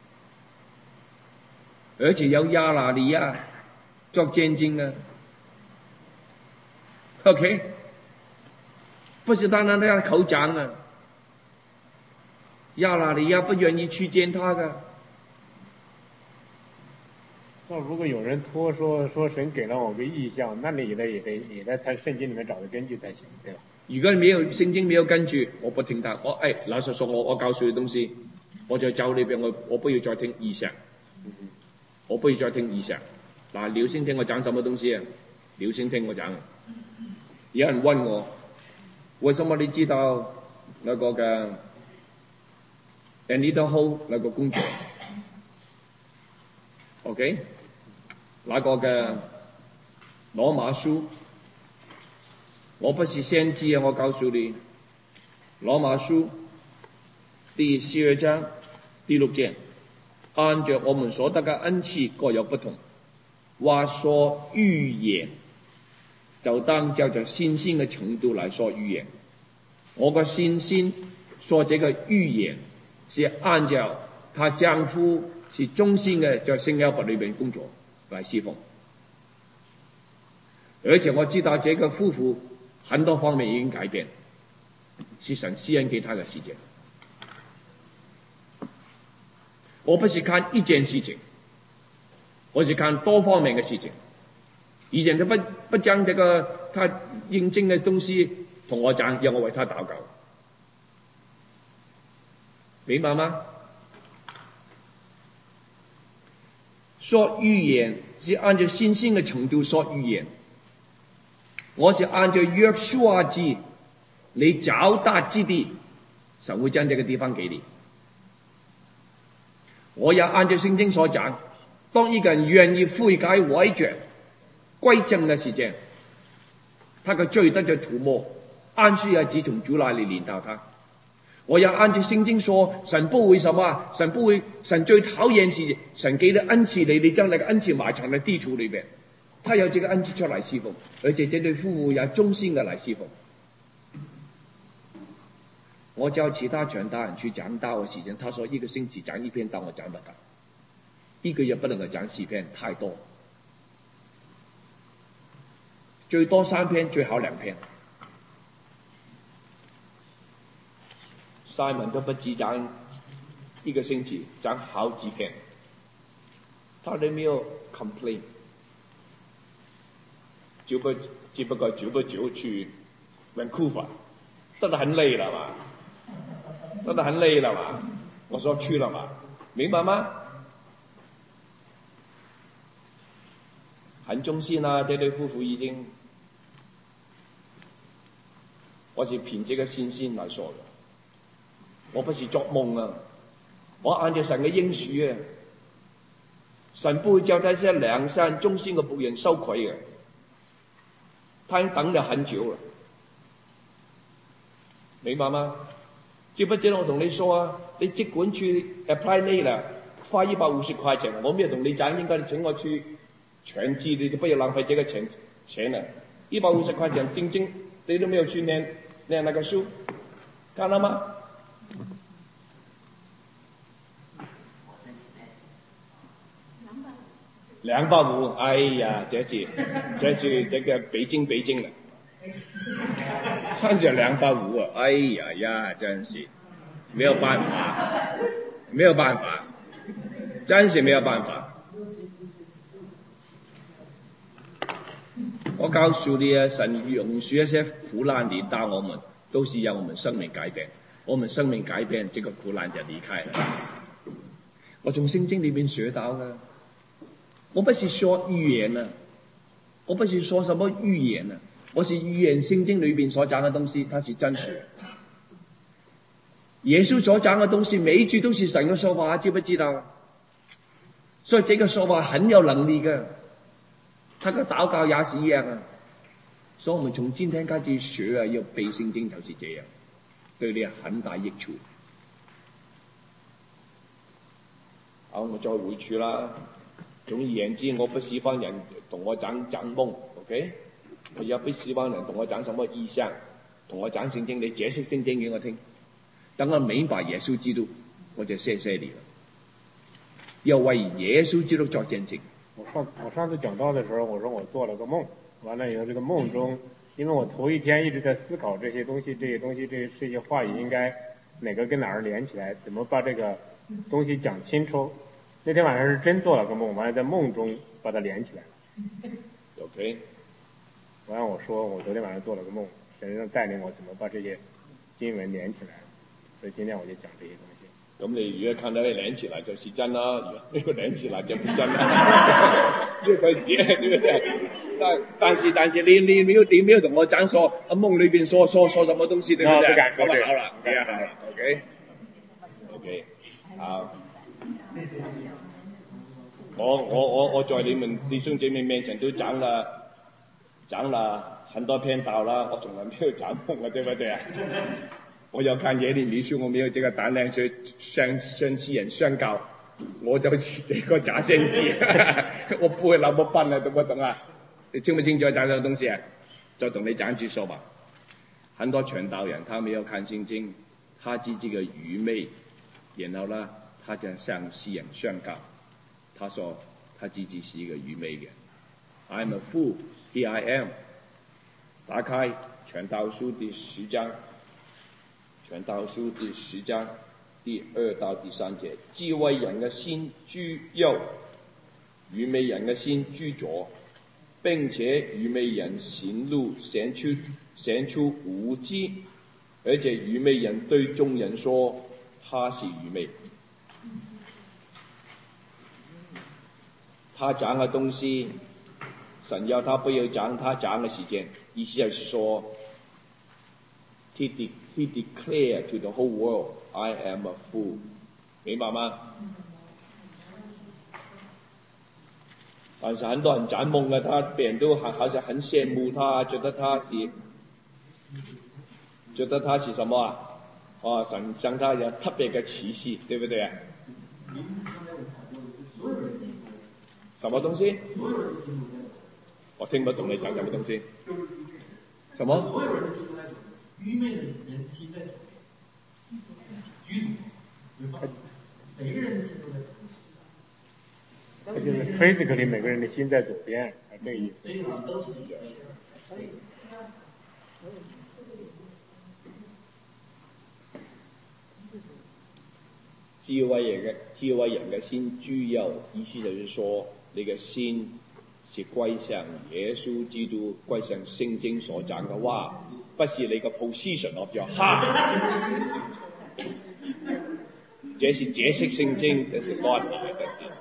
而且有亞拿尼亞作見證啊。OK， 不是單單他口講啊，亞拿尼亞不願意去見他的。 那如果有人說神給了我個意象，那你也得在聖經裡面找個根據才行，對吧？ 如果你沒有聖經沒有根據，我不聽他。老實說我告訴你東西，我就走呢邊，我不要再聽意象，我不要再聽意象。嗱，留心聽我講什麼東西啊？留心聽我講。有人問我，為什麼你知道那個嘅 Anita Ho 那個工作 ？OK， 那個嘅羅馬書，我不是先知啊！我告訴你，羅馬書第12章第6節，按着我們所得嘅恩賜各有不同，話說預言，就當照着信心嘅程度來說預言。我個信心說這個預言是按照她丈夫是忠心嘅在聖約伯裏面工作來侍奉，而且我知道這個夫婦很多方面已經改變，是神施恩給他嘅事情。我不是看一件事情，我是看多方面嘅事情。以前佢不將這個他認證嘅東西同我講，讓我為他禱告，明白嗎？說預言是按照信心嘅程度說預言，我是按照約書亞記你找到之地，神會將這個地方給你。我也按照聖經所講，當一個人願意悔改歪轉歸正嘅時間，他嘅罪得咗除沒，安息日子從主那裏臨到他。我也按照聖經說，神不會什麼，神最討厭是神給的恩賜你將那個恩賜埋藏在地土裏邊，他有這個恩賜出來侍奉，而且這對夫婦也忠心嘅來侍奉。我叫其他傳道人去講道嘅時間，他說一個星期講一篇道，我講不到。 一个月不能够讲4篇，太多，最多3篇，最好2篇。Simon 都不止讲1个星期，讲好几篇，他都没有 complain， 只不过久不久去 Vancouver， 真的很累了嘛，真的很累了嘛，我说去了嘛，明白吗？很忠心啊，这对夫妇已经，我是凭这个信心来说的，我不是作梦啊，我按照神嘅應許啊，神不會叫這些良善忠心嘅僕人羞愧嘅，他已經等咗很久了，明白嗎？知不知道我同你說啊？你即管去 apply 呢啦，花150塊錢，我沒有同你講，應該你請我去全資，你就不要浪費這個錢了。150塊錢，正正你都沒有去念那個書，看到嗎？250，哎呀，這是這個北京了，算是250啊！哎呀，真是沒有辦法，真是沒有辦法。我告訴你啊，神容許一些苦難臨到我們，都是讓我們生命改變。我們生命改變，這個苦難就離開了。我從聖經裏面學到嘅。我不是說預言啊，我不是說什麼預言啊，我是預言聖經裏面所講嘅東西，它是真實。耶穌所講嘅東西，每一句都是神嘅說話，知不知道？所以這個說話很有能力嘅，他嘅禱告也是一樣啊。所以我們從今天開始學啊，要背聖經就是這樣，對你很大益處。好，我再回處啦。總而言之，我不希望人同我講夢 ，OK？ 我也不希望人同我講什麼意象，同我講聖經，你解釋聖經給我聽。等我明白耶穌基督，我就謝謝你了。要為耶穌基督作見證。 我上次講道的時候，我說我做了個夢，完了以後這個夢中，因為我頭一天一直在思考這些東西，這些話語應該哪個跟哪兒連起來，怎麼把這個東西講清楚。那天晚上是真做了個夢，完了在夢中把它連起來了。 OK。 完了我說我昨天晚上做了個夢，神帶領我怎麼把這些經文連起來，所以今天我就講這些東西。 咁你如果看到你連起來就是真啦，如果連起來就不真啦。呢個事對不對？但是你沒有同我講說夢裏邊說什麼東西，對不對？ 不敢說。 好了，這樣好了 ，OK， 好。我在你們弟兄姐妹面前都講了很多篇道了，我從來沒有講夢啊，對不對啊？我要看耶利米書，我沒有這個膽量去向世人宣告，我就是這個假先知，我不會那麼笨啊，懂不懂啊？你清不清楚講這個東西啊？再同你講句說吧，很多傳道人他沒有看聖經，他自己嘅愚昧，然後呢，他就向世人宣告，他說他自己是一個愚昧嘅。I'm a fool, here I am。打開傳道書第10章，傳道書第10章第2到第3節，智慧人嘅心居右，愚昧人嘅心居左，並且愚昧人行路顯出無知，而且愚昧人對眾人說他是愚昧。他講嘅東西，神要他不要講他講嘅時間，意思就是說 he declared to the whole world, I am a fool， 明白嗎？但是很多人講夢嘅，他別人都好像很羨慕他，覺得他是什麼啊？神向他有特別嘅啟示，對不對啊？什麼東西？我聽不懂你講什麼東西。什麼？所有人的心都在左邊，愚昧的人心在左邊，居左，每個人的心都在左邊。 它就是 physically 每个人的心在左边，这个意思。 这种都是一个。 智慧人嘅心具有，意思就是说，你嘅心是歸向耶穌基督，歸向聖經所講嘅話，不是你嘅 position of your heart。這是解釋聖經，這是安排的事。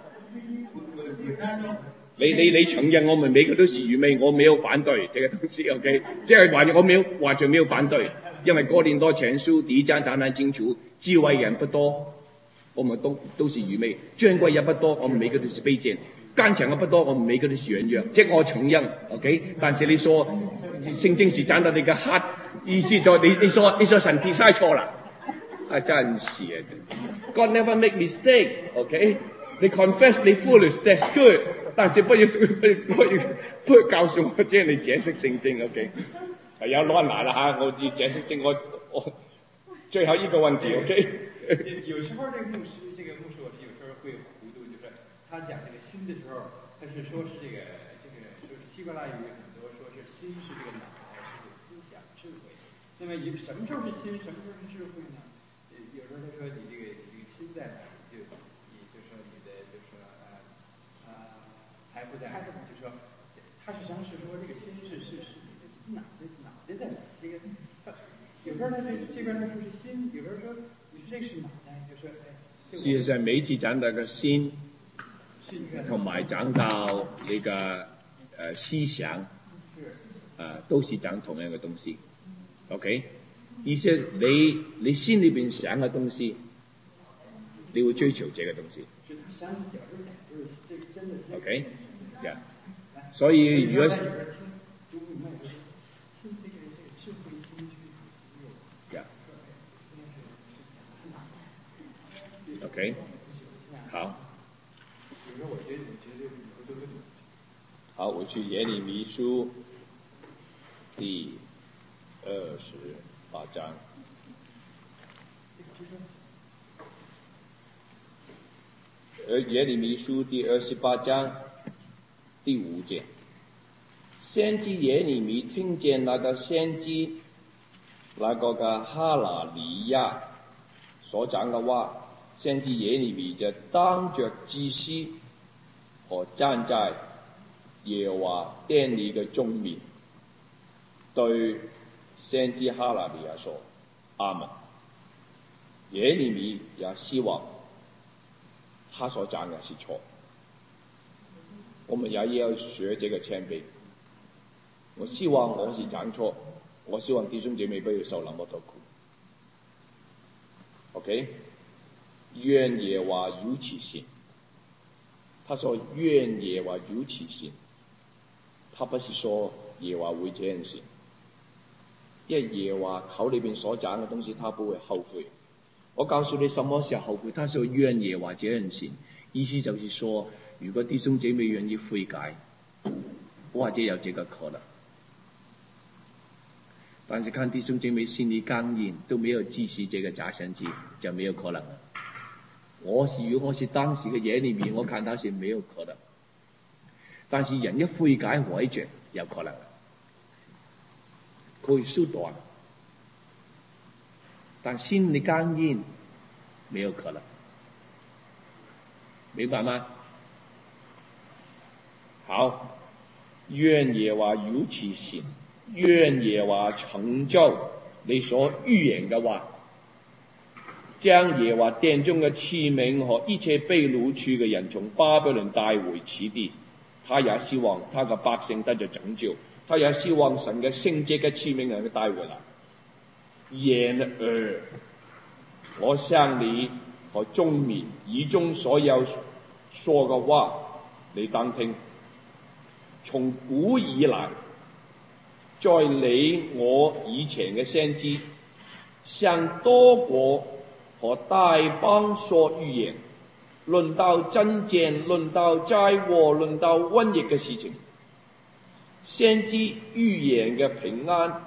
你承認我們每個都是愚昧，我沒有反對這個東西 ，OK， 即係話我完全沒有反對，因為哥林多前書第1章講得清楚，智慧人不多，我們都是愚昧；尊貴人不多，我們每個都是卑賤；剛強嘅不多，我們每個都是軟弱。即係我承認 ，OK， 但是你說聖經是講到你嘅 heart， 意思就你說神 design 錯啦，啊真是啊 ，God never make mistake，OK， 你 confess 你 foolish，that's good， 但是不要告訴我即係你解釋聖經 ，OK， 有攞埋啦嚇，我要解釋聖我最後一個問題 ，OK。 有時候这个牧師，我是有時候會糊塗，就是他講這個心的時候，他是說是說是希伯來語很多說是心是這個腦袋，是這個思想智慧。那麼什麼時候是心，什麼時候是智慧呢？有時候他說你這個心在哪，你就說你的財富在哪，就說他實際上是說這個心是你的腦袋在哪，這個有時候他這邊他說是心，有時候說。 事實上，每次講到嘅心，同埋講到你嘅思想，都是講同樣嘅東西。OK， 意思你心裏邊想嘅東西，你會追求這個東西。OK， 所以如果OK， 好。好，我去耶利米書第28章。耶利米書第28章第5節，先知耶利米聽見那個先知那個嘅哈拿尼亞所講嘅話。先知耶利米就當着祭司和站在耶和華殿裏嘅眾面，對先知哈拿尼亞說：阿們。耶利米也希望他所講嘅是錯，我們也要學這個謙卑。我希望我是講錯，我希望弟兄姐妹不要受那麼多苦。OK。願耶和華如此行，他說願耶和華如此行，他不是說耶和華會這樣行，因為耶和華口裏邊所講嘅東西，他不會後悔。我告訴你什麼時候後悔？他說願耶和華這樣行，意思就是說，如果弟兄姐妹願意悔改，或者有這個可能。但是看弟兄姐妹心裏剛硬，都沒有支持這個假神子，就沒有可能。如果我是當時嘅耶利米，我看他是沒有可能。但是人一悔改改着，有可能。佢會縮短，但心裏剛硬，沒有可能。明白嗎？好，願耶和華如此行，願耶和華成就你所預言嘅話。將耶和華殿中嘅器皿和一切被擄去嘅人從巴比倫帶回此地，他也希望他嘅百姓得着拯救，他也希望神嘅聖潔嘅器皿能夠帶回來。然而，我向你和眾民以中所有說嘅話，你當聽。從古以來，在你我以前嘅先知，向多國和大邦說預言，論到爭戰，論到災禍，論到瘟疫嘅事情。先知預言嘅平安，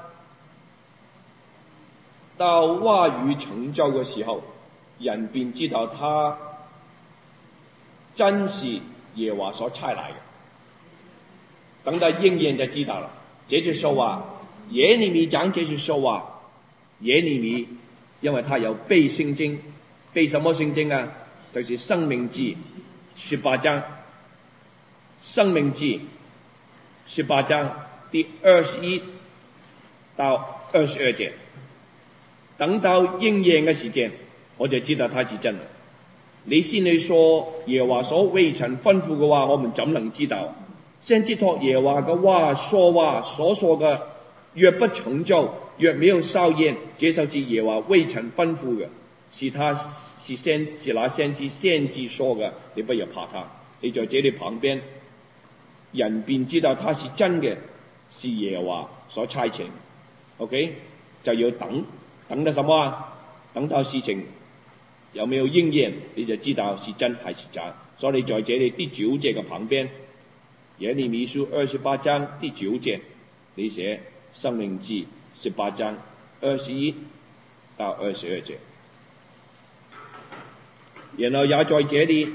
到話語成就嘅時候，人便知道他真是耶和華所差來嘅。等到應驗就知道了。這句說話，耶利米講這句說話，耶利米因為他有背聖經，背什麼聖經啊？就是申命記18章，申命記18章第21到22節。等到應驗嘅時間，我就知道他是真的。你先去說耶和華所未曾吩咐嘅話，我們怎能知道？先知託耶和華嘅話所說嘅，若不成就，若沒有效驗，這就是耶和華未曾吩咐嘅，是那先知說嘅。你不要怕他，你在這裏旁邊，人便知道他是真嘅，是耶和華所差遣。OK， 就要等到什麼啊？等到事情有沒有應驗，你就知道是真還是假。所以你在這裏第9節嘅旁邊，耶利米書28章第9節，你寫申命記18章21到22節。然後也在這裏，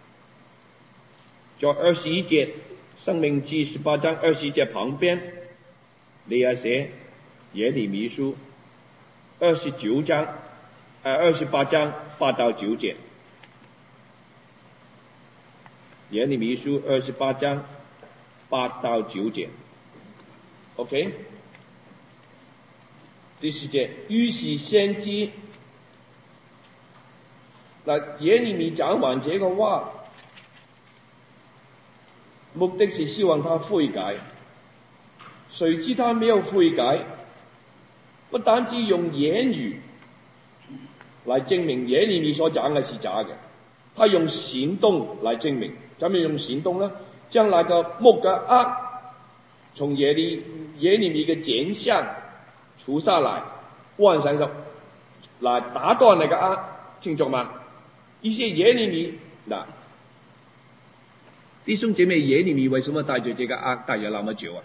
在21節申命記18章21節旁邊，你也寫耶利米書28章8到9節。耶利米書28章8到9節 ，OK。第10節，於是先知，嗱，耶利米講完這個話，目的是希望他悔改。誰知他沒有悔改，不單止用言語來證明耶利米所講嘅是假嘅，他用行動來證明。怎麼用行動呢？將那個木嘅軛從耶利米嘅頸上除下來，換上手來打斷那個軛，清楚嗎？意思耶利米嗱，弟兄姐妹，耶利米為什麼帶着這個軛帶咗那麼久啊？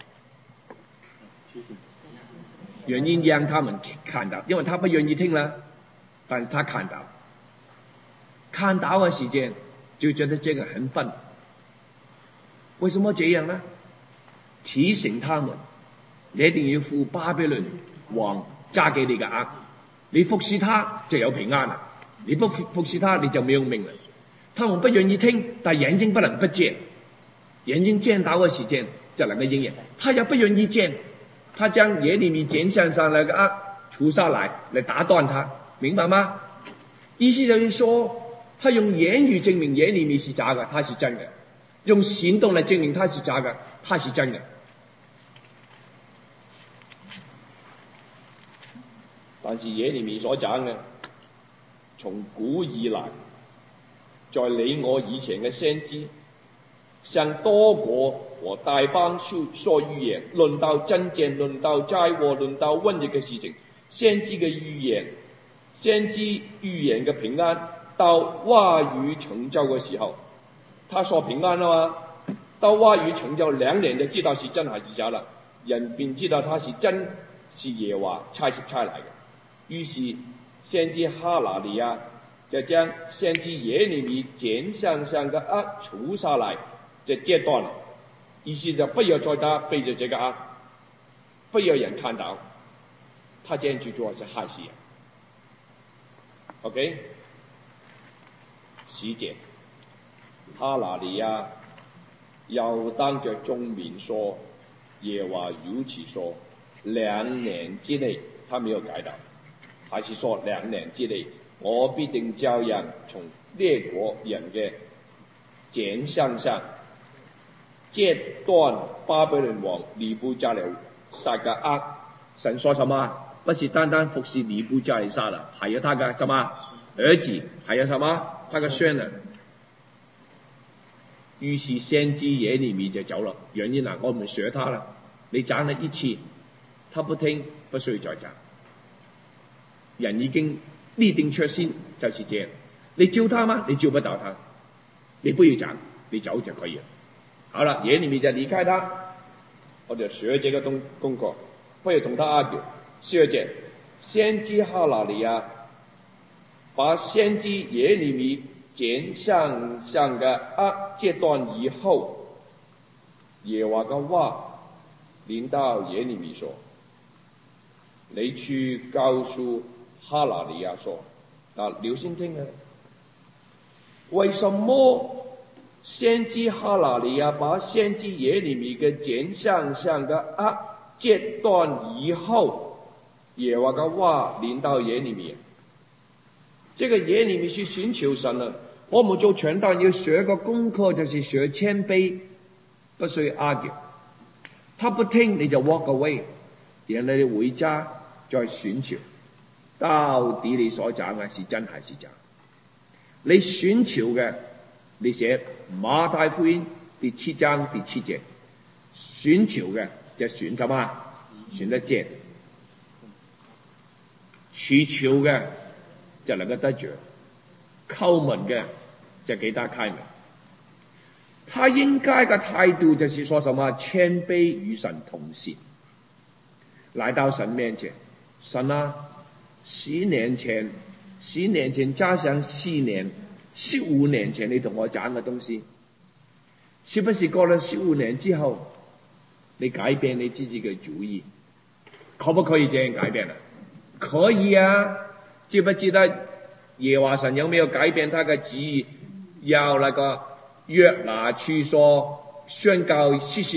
原因讓他們看到，因為他不願意聽啦，但是他看到嘅時間就覺得這個很笨。為什麼這樣呢？提醒他們，你一定要負巴比倫王揸給你嘅軛，你服侍他就有平安啦，你不服侍他你就沒有命啦。他們不願意聽，但眼睛不能不見，眼睛見到嘅時間就能夠應驗。他也不願意見，他將耶利米頸上那個軛除下來打斷他，明白嗎？意思就是說，他用言語證明耶利米是假嘅，他是真嘅。用行動來證明他是假的，他是真的。但是耶利米所講嘅，從古以來，在你我以前嘅先知，向多國和大邦說預言，論到爭戰，論到災禍，論到瘟疫嘅事情，先知嘅預言，先知預言嘅平安，到話語成就嘅時候。他說平安了嗎？到話語成就2年就知道是真還是假了，人便知道他是真，是耶和華差來嘅。於是先知哈拿利亞就將先知耶利米頸上嘅軛除下來，就截斷了。意思就不要再他背着這個軛，不要人看到，他這樣去做是害死人。OK， 10節。哈拿利亞又當着眾民說，耶和華如此說，2年之內，他沒有改到，還是說2年之內，我必定叫人從列國人嘅頸項上截斷巴比倫王尼布甲尼撒嘅軛。神說什麼？不是單單服侍尼布甲尼撒啦，還有他嘅什麼兒子，還有什麼他嘅孫兒。於是先知耶利米就走了，原因我們學他了，你講了一次，他不聽，不需要再講。人已經立定決心就是這樣，你救他嗎？你救不到他，你不要講，你走就可以了。好了，耶利米就離開他，我就學這個功課，不要同他argue。12節，先知哈拿利亞把先知耶利米减向上嘅阶段以后，耶和华嘅话临到耶利米说：你去告诉哈拿利亚说，留心听啊，为什么先知哈拿利亚把先知耶利米嘅减向上嘅阶段以后，耶和华嘅话临到耶利米？这个耶利米去寻求神了。我们做传道要学个功课，就是学谦卑，不需要 argue。他不听你就 walk away， 然後你回家再選潮，到底你所講嘅是真還是假？你選潮嘅，你寫馬太福音第7章第7節，選潮嘅就選什麼？選得正。取潮嘅就能夠得着，叩門嘅就給他開門。他應該嘅態度就是說什麼？謙卑與神同行，來到神面前，神啊，10年前加上4年，15年前你同我講嘅東西，是不是過了15年之後，你改變你自己嘅主意？可不可以這樣改變啊？可以啊，知不知道耶和華神有沒有改變他嘅旨意？要那個約拿去說宣告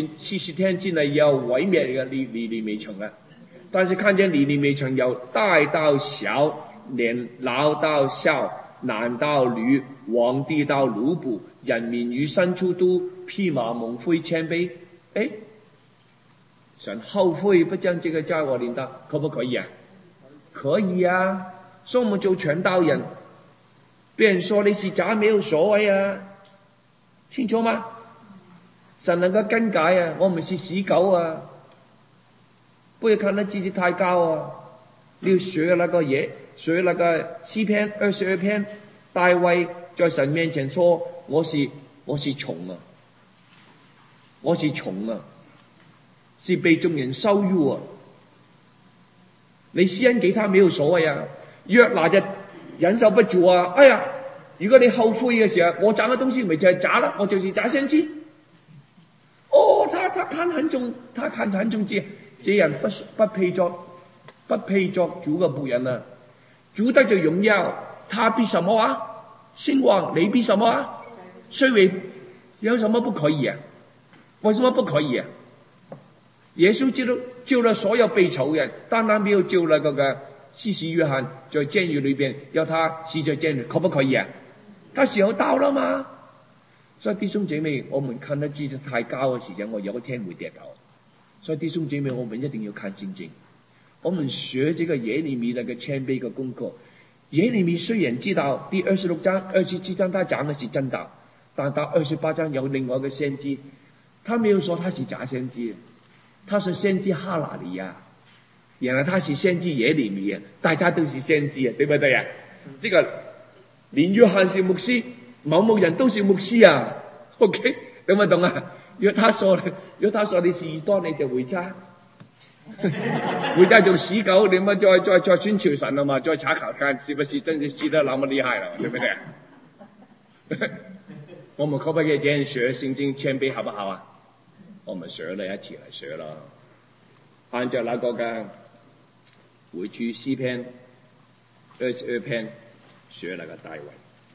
40天之內要毀滅嘅尼尼微城啊！但是看見尼尼微城由大到小，連老到少，男到女，皇帝到奴僕，人民與牲畜都披麻蒙灰謙卑。誒，神後悔不將這個交我領導，可不可以啊？可以啊，所以我們做傳道人，別人說你是假沒有所謂啊，清楚嗎？神能夠更改啊，我們是死狗啊，不要看得自己太高啊。你要學那個嘢，學那個詩篇22篇，大衛在神面前說：我是蟲啊，我是蟲啊，是被眾人羞辱啊。你施恩給他沒有所謂啊，約拿就忍受不住啊！哎呀，如果你後悔嘅時候，我講嘅東西咪就係假啦，我就是假先知。哦，他看很重這人不配作主嘅僕人啊！主得着榮耀，他必什麼啊？興旺，你必什麼啊？衰微，有什麼不可以啊？為什麼不可以啊？耶穌基督救了所有被囚人，單單沒有救那個施洗約翰在監獄裏邊，要他死在監獄，可不可以啊？他時候到了嗎？所以弟兄姐妹，我們看得自己太高嘅時候，我有一天會跌倒。所以弟兄姐妹，我們一定要看聖經，我們學這個耶利米那個謙卑嘅功課。耶利米雖然知道第26章、27章他講嘅是真道，但到28章有另外一個先知，他沒有說他是假先知。他是先知哈拿利亞，原來他是先知耶利米啊，大家都是先知啊，對不對啊？這個連約翰是牧師，某人都是牧師啊。OK， 懂唔懂啊？如果他說你是異端，你就回家，回家做死狗，你咪再宣傳神啊嘛，再查考看是不是真是死得那麼厲害了，對不對啊？我們可不可以這樣學聖經謙卑，好不好啊？我們學了一起來學了，按照那個嘅回去詩篇22篇學那個大衛。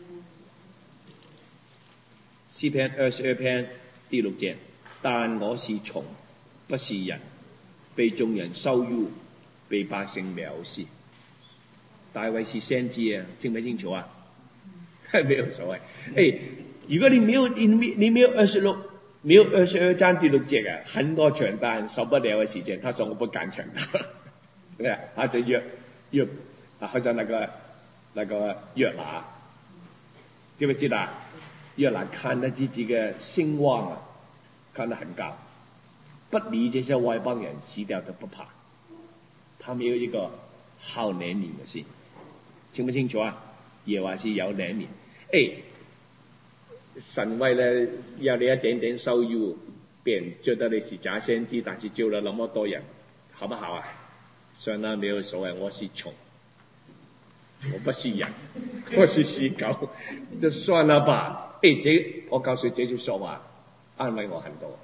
詩篇22篇第6節，但我是蟲，不是人，被眾人羞辱，被百姓藐視。大衛是先知啊，清唔清楚啊？沒有所謂。誒，如果你沒有26。沒有22章第6節啊，很多傳道人受不了嘅時間，他說我不敢傳道，對啊，他就好像那個約拿，知不知道？約拿看得自己嘅聲望啊，看得很高，不理這些外邦人死掉都不怕，他沒有一個好憐憫嘅心，清唔清楚啊？耶和華是有憐憫，誒。神為了要你一點點羞辱，別人覺得你是假先知，但是救了那麼多人，好不好啊？算啦，沒有所謂，我是蟲。 我不是人，我是死狗，就算了吧。我告诉这句说话安慰我很多，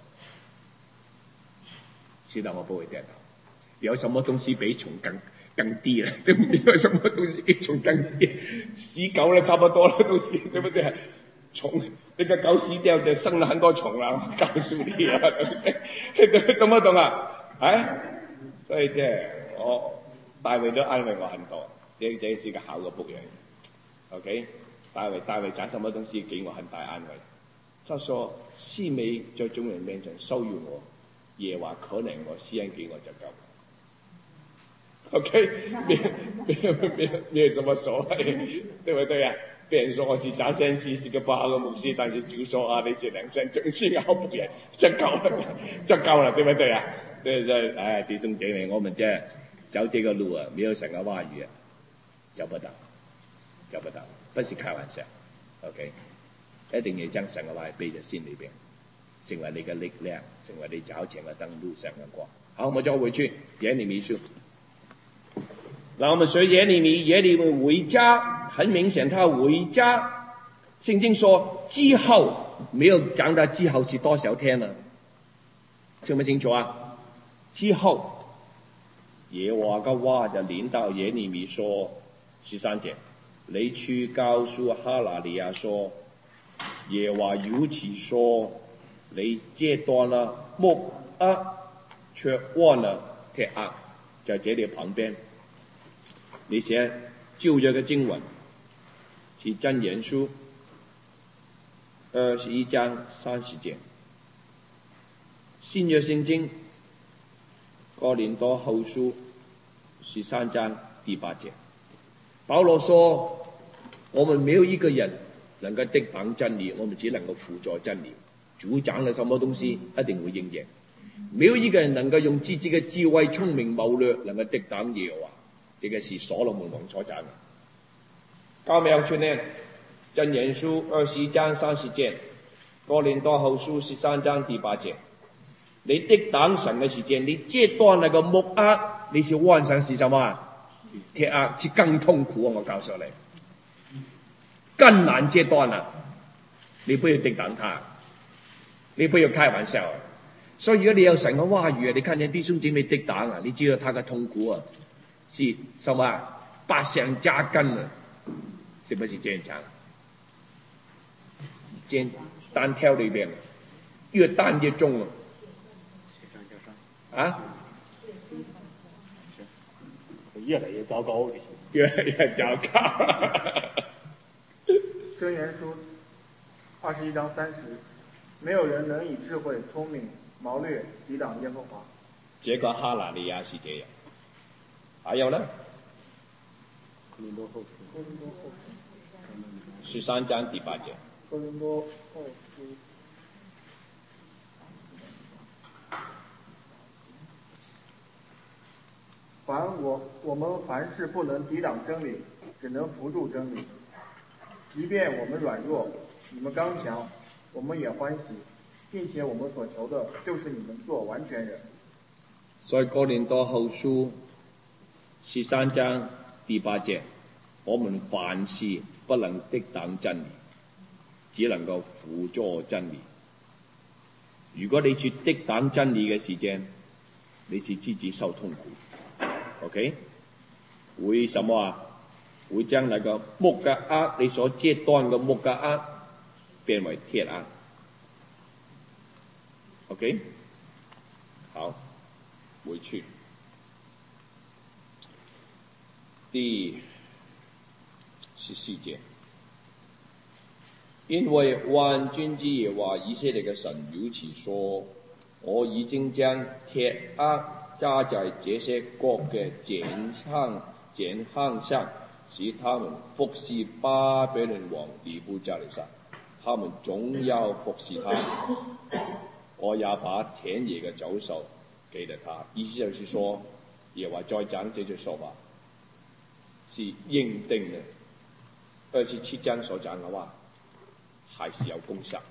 是的，我不会跌倒。有什么东西比虫更低了？对不对？有什么东西比虫更低？死狗了，差不多了，都是对不对？虫，那个狗死掉就生了很多虫了，我告诉你啊，懂不懂啊？所以大卫都安慰我很多，这是个好的仆人。OK， 大卫讲什么东西给我很大安慰，就说西美在众人面前羞辱我，耶和华可能我施恩给我就够。OK， 没有什么所谓，对不对啊？别人说我是假先知，是个不好的牧师，但是主说啊，你是良善忠心好仆人，就够了，对不对啊？所以弟兄姐妹，我们走这个路啊，没有神的话语啊，走不到，不是开玩笑。OK， 一定要将神的话语背在心里边，成为你嘅力量，成为你脚前嘅燈，路上嘅光。好，我们再回去耶利米書。那我们学耶利米回家，很明显他回家。圣经说之后，没有讲到之后是多少天了，清不清楚啊？之后，耶和華嘅話就臨到耶利米說13節，你去告訴哈拿利亞說，耶和華如此說，你折斷了木軛，卻彎了鐵軛，在這裏旁邊。你寫舊約嘅經文是箴言書21章30節，新約聖經哥林多後書13章第8節。保羅說我們沒有一個人能夠抵擋真理，我們只能夠輔助真理。主講了什麼東西一定會應驗，沒有一個人能夠用自己嘅智慧聰明謀略能夠抵擋耶和華。這個是所羅門王所講嘅。交名出呢？箴言書21章30節，哥林多後書13章第8節。你抵擋神嘅時間，你折斷那個木軛，你是彎上是什麼啊？鐵軛是更痛苦啊！我告訴你，更難折斷啊！你不要抵擋他，你不要開玩笑。所以如果你有神嘅話語啊，你看見弟兄姊妹抵擋啊，你知道他嘅痛苦啊，是什麼啊？百上加斤啊！是不是這樣講？單挑裏邊越單越重啊！ 越来越糟糕， 越来越糟糕。 箴言書21章30，沒有人能以智慧、聰明、謀略抵擋耶和華。 這個哈拿利亞是這樣。還有呢？13章第8節。 哥林多後書。我們凡事不能抵擋真理，只能扶助真理。即便我們軟弱，你們剛強，我們也歡喜，並且我們所求的就是你們做完全人。 所以哥林多後書13章第8節，我們凡事不能抵擋真理，只能夠輔助真理。如果你去抵擋真理嘅時間，你是自己受痛苦。OK， 會什麼啊？會將那個木嘅軛，你所折斷嘅木嘅軛，變為鐵軛。OK， 好，回去。第14節，因為萬軍之耶和華以色列嘅神如此說，我已經將鐵軛扎在這些國嘅頸項上，使他們服侍巴比倫王尼布甲尼撒，他們總要服侍他。我也把田野嘅走獸給了他。意思就是說，耶和華再講這句說話是認定嘅，27章所講嘅話還是有功效。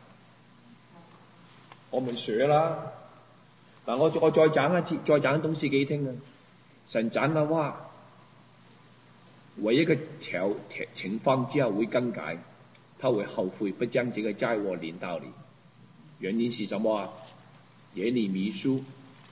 我們學啦。嗱，我再講一次，再講東西給你聽啊！神講嘅話， 唯一嘅情況之後會更改，他會後悔不將這個災禍臨到你。原因是什麼啊？耶利米書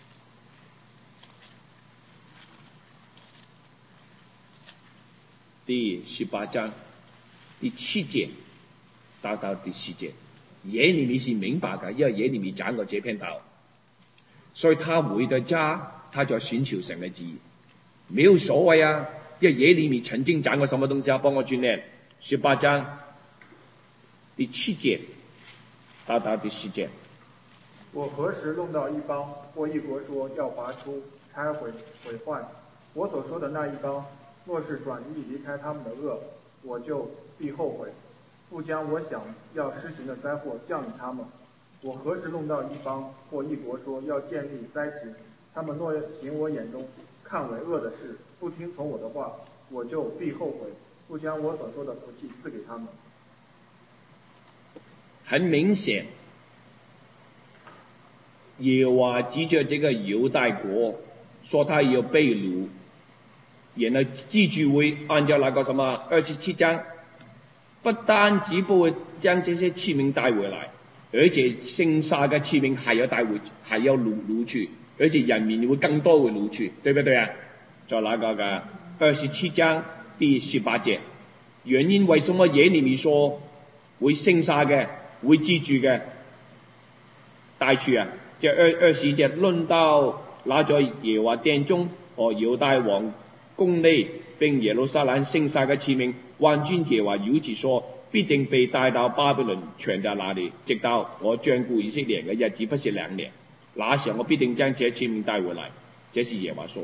第18章第7節到第10節，耶利米是明白嘅，因為耶利米講過這篇道，所以他回到家，他在尋求神嘅旨意，沒有所謂啊。因為耶利米曾經講過什麼東西啊？幫我轉念，18章第7節到第10節。 我何時弄到一邦或一國說要拔出拆毀患？我所說的那一邦，若是轉意離開他們的惡，我就必後悔，不將我想要施行的災禍降臨他們。我何時弄到一邦或一國說要建立災情？他們若行我眼中看為惡的事，不聽從我的話，我就必後悔，不將我所說的福氣賜給他們。 很明顯，耶和華指着這個猶大國，說他要被擄，然後記住會按照那個什麼27章，不單止不會將這些器皿帶回來，而且剩下嘅器皿還要帶回，還要擄去，而且人民會更多會擄去，對不對啊？在那個嘅27章第18節，原因為什麼耶利米說會剩下嘅，會記住嘅帶去啊？這20節論到那在耶和華殿中和猶大王宮內並耶路撒冷剩下嘅器皿，萬軍耶和華如此說，必定被帶到巴比倫，存在那裡，直到我眷顧以色列嘅日子不是2年，那時候我必定將這器皿帶回來，這是耶和華說。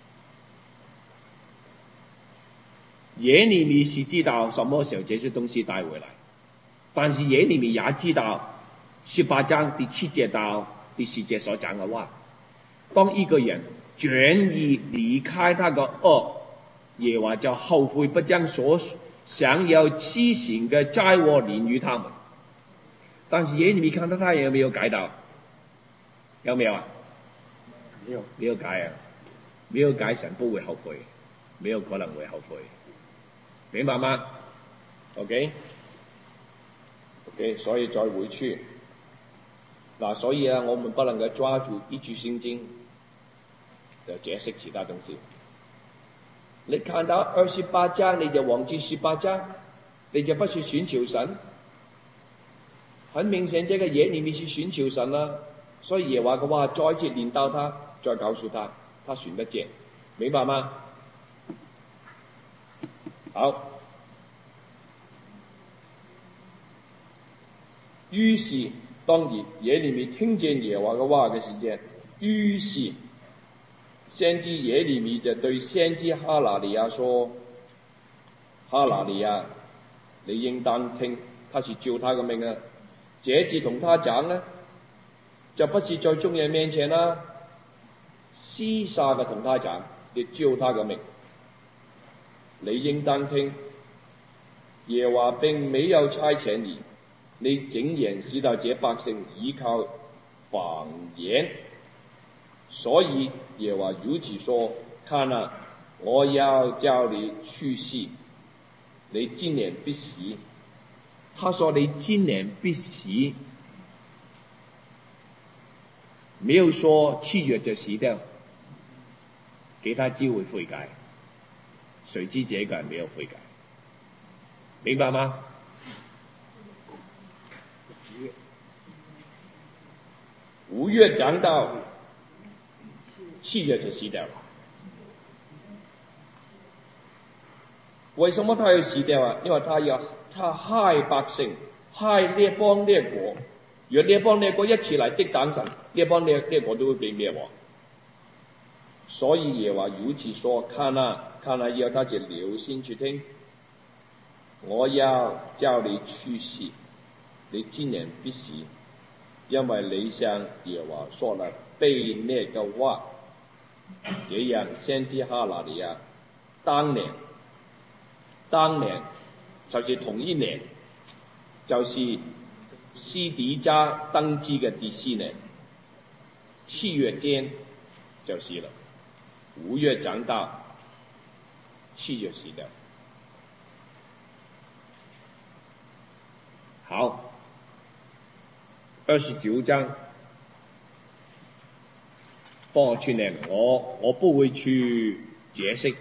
耶利米是知道什麼時候這些東西帶回來，但是耶利米也知道18章第7節到第10節所講嘅話，當一個人轉意離開他個惡，耶和華就後悔不將所想要施行嘅災禍臨於他們。但是耶利米看到他有沒有改到？有沒有啊？沒有改啊，沒有改，神不會後悔，沒有可能會後悔。明白嗎 ？OK， 所以再回去嗱，所以啊，我們不能夠抓住一句聖經就解釋其他東西。你看到28章，你就忘記18章，你就不是尋求神。很明顯，這個耶利米是尋求神啦，所以耶和華嘅話再次臨到他，再告訴他，他選得正，明白嗎？好，於是當然耶利米聽見耶和華嘅話嘅時間，於是先知耶利米就對先知哈拿利亞說：哈拿利亞，你應當聽，他是照他嘅命啊。這次同他講呢，就不是在眾人面前啦，私下嘅同他講，你照他嘅命。你應當聽，耶和華並沒有差遣你，你竟然使到這百姓依靠謊言。所以耶和華如此說：看啊，我要叫你去世，你今年必死。他說你今年必死，沒有說7月就死掉，給他機會悔改。誰知這個人沒有悔改，明白嗎？5月講到7月就死掉了。為什麼他要死掉啊？因為他害百姓，害列邦列國。若列邦列國一起來敵擋神，列邦列國都會被滅亡。所以耶和華如此說：看啊，要他就留心去聽，我要叫你去世，你今年必死，因為你向耶和華說了悖逆嘅話。這樣先知哈拿利亞當年就是同一年，就是西底家登基嘅第4年，7月間就死了。5月長大，7月死掉。 好，29章，帮我去念，我不会去解释，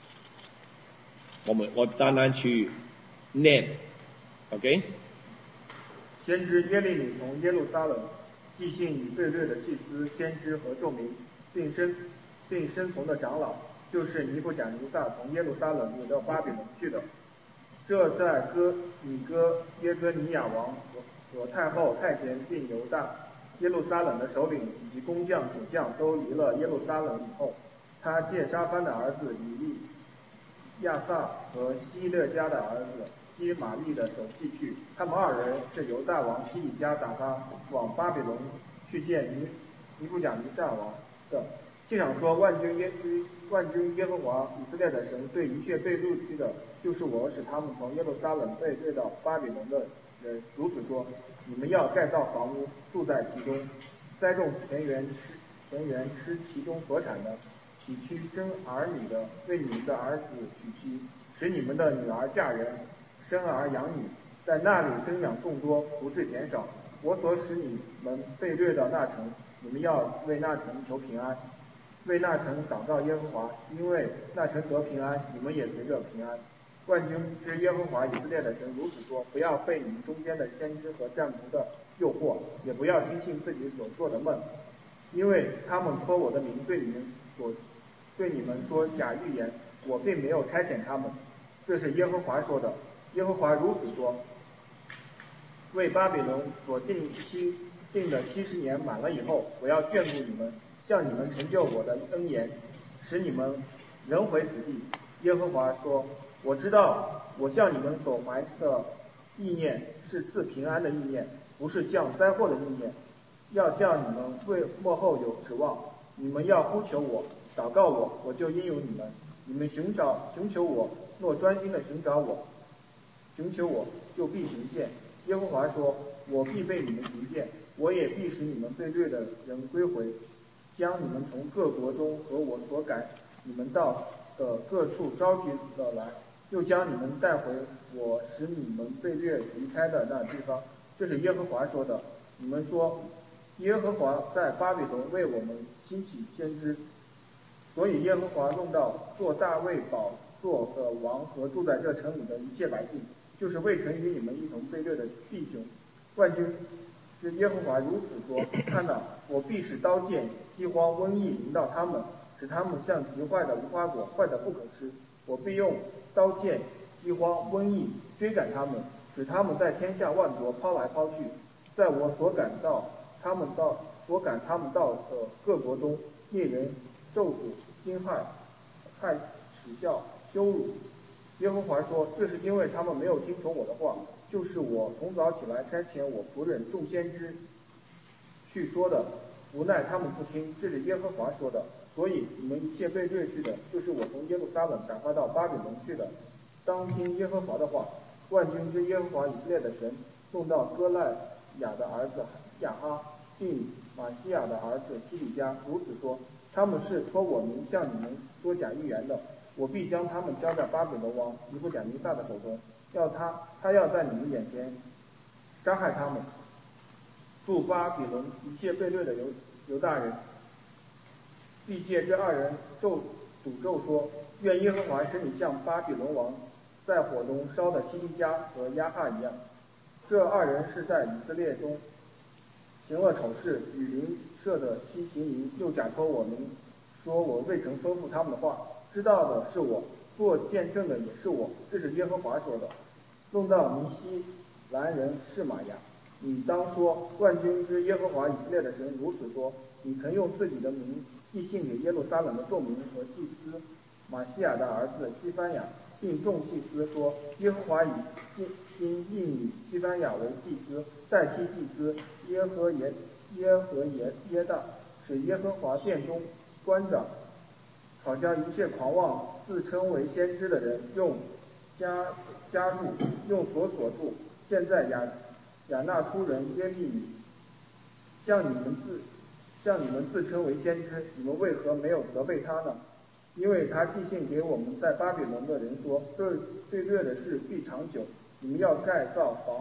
我单单去念 ，OK？ 先知耶利米从耶路撒冷寄信以色列的祭司、先知和众民，并生从的长老，就是尼布甲尼撒从耶路撒冷引到巴比伦去的。这在耶哥尼亚王和太后、太监并犹大、耶路撒冷的首领以及工匠、主将都离了耶路撒冷以后，他借沙番的儿子以利亚撒和希勒家的儿子基玛利的手寄去，他们二人是犹大王西底家打发往巴比伦去见尼布甲尼撒王的。信上说，万军耶和华以色列的神对一切被掳去的，就是我，使他们从耶路撒冷被掠到巴比伦的人，如此说：你们要盖造房屋，住在其中，栽种田园，吃其中所产的，娶妻生儿女的，为你们的儿子娶妻，使你们的女儿嫁人，生儿养女，在那里生养众多，不致减少。我所使你们被掠的那城，你们要为那城求平安，为那城祷告耶和华，因为那城得平安，你们也随着平安。万军之耶和华以色列的神如此说：不要被你们中间的先知和占卜的诱惑，也不要听信自己所做的梦，因为他们托我的名对你们说假预言，我并没有差遣他们。这是耶和华说的。耶和华如此说：为巴比伦所定的70年满了以后，我要眷顾你们，向你们成就我的恩言，使你们人回此地。耶和华说：我知道我向你们所怀的意念是赐平安的意念，不是降灾祸的意念，要叫你们为末后有指望。你们要呼求我，祷告我，我就应允你们。你们寻求我，若专心的寻求我，就必寻见。耶和华说：我必被你们寻见，我也必使你们被掠的人归回，将你们从各国中和我所赶你们到的各处召集了来，又将你们带回我使你们被掠离开的那地方。这是耶和华说的。你们说，耶和华在巴比伦为我们兴起先知，所以耶和华弄到做大卫宝座的王和住在这城里的一切百姓，就是未曾与你们一同被掠的弟兄。万军之耶和华如此说：看哪，我必使刀剑、饥荒、瘟疫临到他们，使他们像极坏的无花果，坏的不可吃。我必用刀剑、饥荒、瘟疫追赶他们，使他们在天下万国抛来抛去，在我所赶他们到的各国中，猎人、咒诅、惊骇、耻笑、羞辱。耶和华说：这是因为他们没有听从我的话，就是我从早起来差遣我仆人众先知去说的，无奈他们不听。这是耶和华说的。所以你们一切被掠去的，就是我从耶路撒冷打发到巴比伦去的，当听耶和华的话。万军之耶和华以色列的神弄到歌赖雅的儿子亚哈，并马西亚的儿子西底家，如此说：他们是托我名向你们说假预言的，我必将他们交在巴比伦王尼布甲尼撒的手中，他要在你们眼前杀害他们。住巴比伦一切被掠的犹大人，必借这二人诅咒说：愿耶和华使你像巴比伦王在火中烧的西底家和亚哈一样。这二人是在以色列中行了丑事，与邻舍的妻行淫，又假托我名，说我未曾吩咐他们的话。知道的是我，做见证的也是我。这是耶和华说的。弄到尼西兰人示玛雅，你当说：万军之耶和华以色列的神如此说：你曾用自己的名寄信给耶路撒冷的众民和祭司马西亚的儿子西番雅，并众祭司说：耶和华应以西番雅为祭司，代替祭司耶和耶大，使耶和华殿中官长，好将一切狂妄自称为先知的人用加入，用锁住。现在亚纳突人耶利米向你们自称为先知，你们为何没有责备他呢？因为他寄信给我们在巴比伦的人说：这被掠的事必长久，你们要盖造房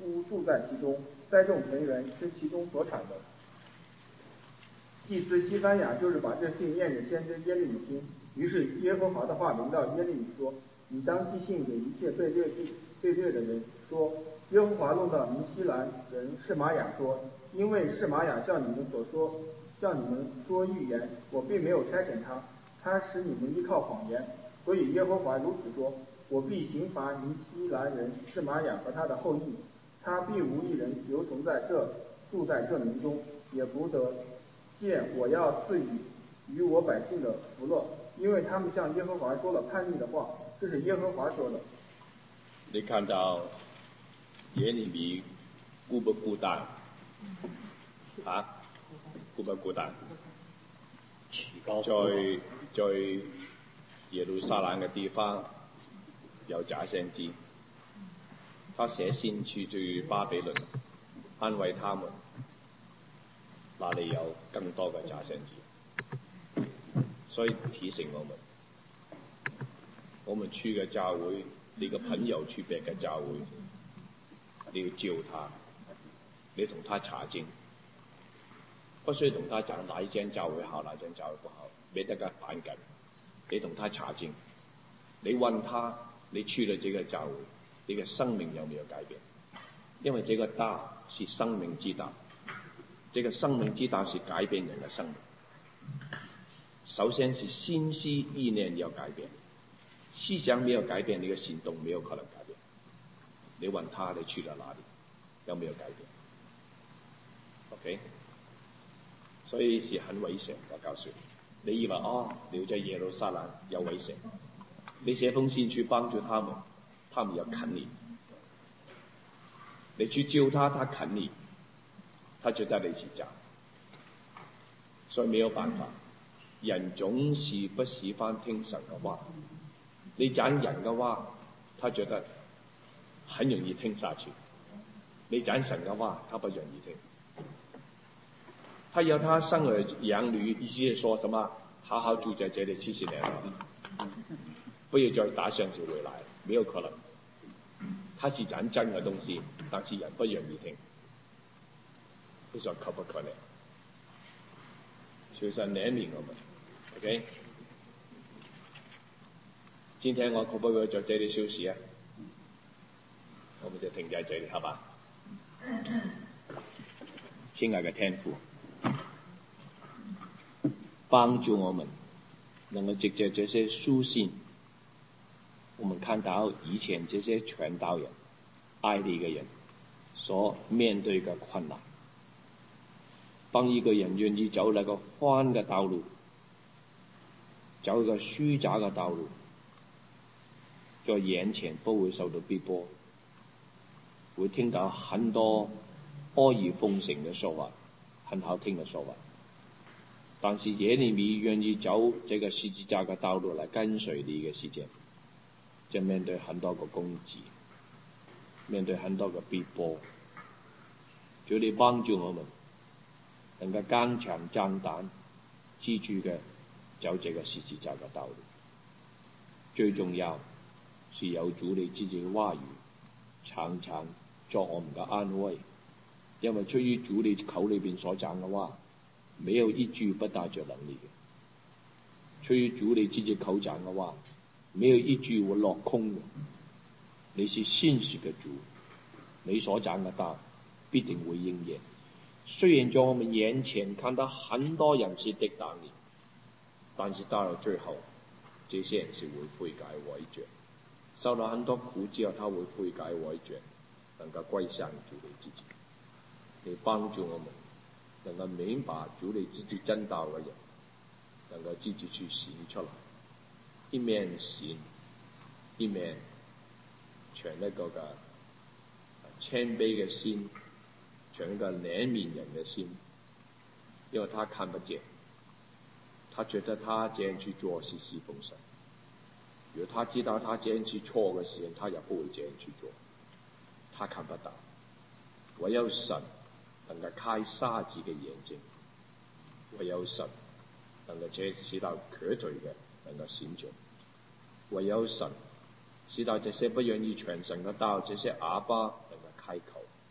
夫住在其中，栽种田园，吃其中所产的。祭司西番雅就是把这信念给先知耶利米听，于是耶和华的话临到耶利米说：你当寄信给一切被掠的人，说耶和华论到尼西兰人示玛雅说，因为示玛雅向你们说预言，我并没有差遣他使你们依靠谎言，所以耶和华如此说，我必刑罚尼西兰人示玛雅和他的后裔，他必无一人留存住在这民中，也不得见我要赐予我百姓的福乐，因为他们向耶和华说了叛逆的话，这是耶和华说的。 你看到耶利米孤不孤单？啊，孤不孤单？在耶路撒冷嘅地方有假先知，他寫信去巴比倫安慰他們，那裡有更多嘅假先知，所以提醒我們去嘅教會，你個朋友去別嘅教會，你要照他，你同他查證，不需要同他講哪一間教會好，哪一間教會不好，免得佢反感。你同他查證，你問他，你去了這個教會，你嘅生命有沒有改變？因為這個道是生命之道，這個生命之道是改變人嘅生命。首先是心思意念要改變，思想沒有改變，你嘅行動沒有可能改變。你問他，你去了哪裡，有沒有改變 ？OK， 所以是很危險，我告訴你。你以為留在耶路撒冷有危險，你寫封信去幫助他們，他們要啃你；你去救他，他啃你，他覺得你是假，所以沒有辦法。人總是不喜歡聽神嘅話，你講人嘅話，他覺得很容易聽下去；你講神嘅話，他不容易聽。他要他生兒養女，意思是說什麼？好好住在這裡70年了，不要再打上就回來，沒有可能。他是講真嘅東西，但是人不容易聽，你說可不可能？求神憐憫我們 ，OK？ 今天我可不可以在這裡休息啊？我們就停在這裡，好吧？親愛的天父，幫助我們能夠藉着這些書信，我們看到以前這些傳道人、愛你嘅人所面對嘅困難。當一個人願意走那個寬嘅道路，走一個虛假嘅道路，在眼前不會受到逼迫，會聽到很多阿諛奉承嘅說話，很好聽嘅說話。但是耶利米願意走這個十字架嘅道路來跟隨你嘅時間，就面對很多個攻擊，面對很多個逼迫。求你幫助我們能夠剛強壯膽，記住嘅走這個十字架嘅道路。最重要是有主你自己嘅話語，常常作我們嘅安慰，因為出於主你口裏邊所講嘅話，沒有一句不帶着能力嘅。出於主你自己口講嘅話，沒有一句會落空嘅。你是信實嘅主，你所講嘅道必定會應驗。雖然在我們眼前看到很多人是敵擋你，但是到了最後，這些人是會悔改回轉，受了很多苦之後，他會悔改回轉，能夠歸向主你自己。你幫助我們能夠明白主你自己真道嘅人，能夠自己去行出來，一面行，一面傳一個嘅謙卑嘅心，傳一個憐憫人嘅心，因為他看不見，他覺得他這樣去做是侍奉神。如果他知道他這樣去錯嘅時候，他也不會這樣去做。他看不到，唯有神能夠開瞎子嘅眼睛，唯有神能夠使到瘸腿嘅能夠閃著，唯有神使到這些不願意傳神嘅道，這些啞巴能夠開口。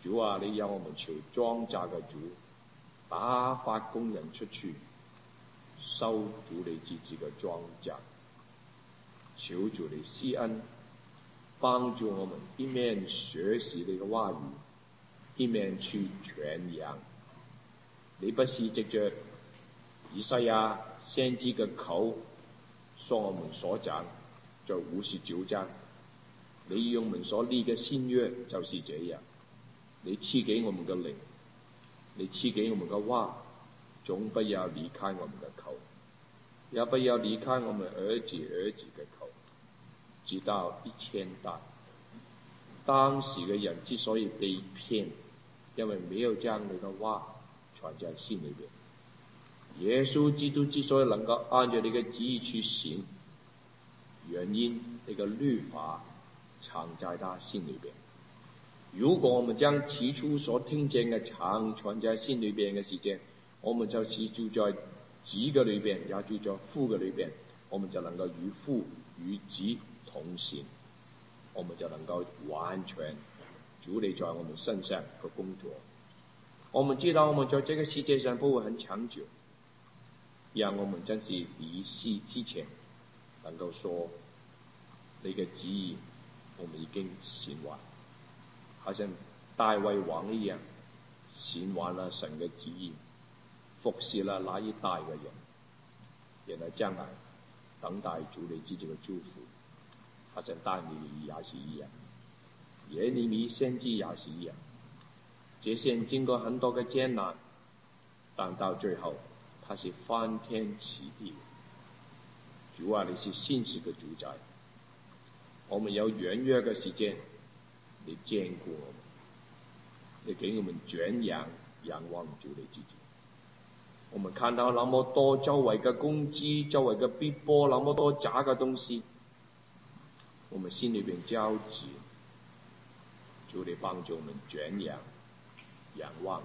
主啊，你要我们求庄稼嘅主打發工人出去收主你自己嘅莊稼，求主你施恩，幫助我們一面學習你嘅話語，一面去傳揚。你不是藉着以賽亞先知嘅口說我們所講，在59章，你與我們所立嘅新約就是這樣。你賜給我們嘅靈，你賜給我們嘅話，總不要離開我們嘅口，也不要離開我們兒子嘅口，直到1000代。當時嘅人之所以被騙，因為沒有將你嘅話傳在心裏邊。耶穌基督之所以能夠按照你嘅旨意去行，原因你嘅律法藏在他心裏邊。如果我們將起初所聽見嘅常存在心裏邊嘅事情，我們就是住在子嘅裏邊，也住在父嘅裏邊，我們就能夠與父與子同行，我們就能夠完全主你在我們身上嘅工作。我們知道我們在這個世界上不會很長久，讓我們真是離世之前能夠說你嘅旨意我們已經行完，好像大衛王一樣行完了神嘅旨意，服侍了那一代嘅人，然後將來等待主你自己嘅祝福，好像但以理也是一樣，耶利米先知也是一樣。這些人經過很多嘅艱難，但到最後他是翻天起地。主啊，你是信實嘅主宰，我們有軟弱嘅時間，你堅固我們，你給我們轉仰望主你自己。我們看到那麼多周圍嘅攻擊，周圍嘅逼迫，那麼多假嘅東西，我們心裏邊焦急，主你幫助我們轉仰望，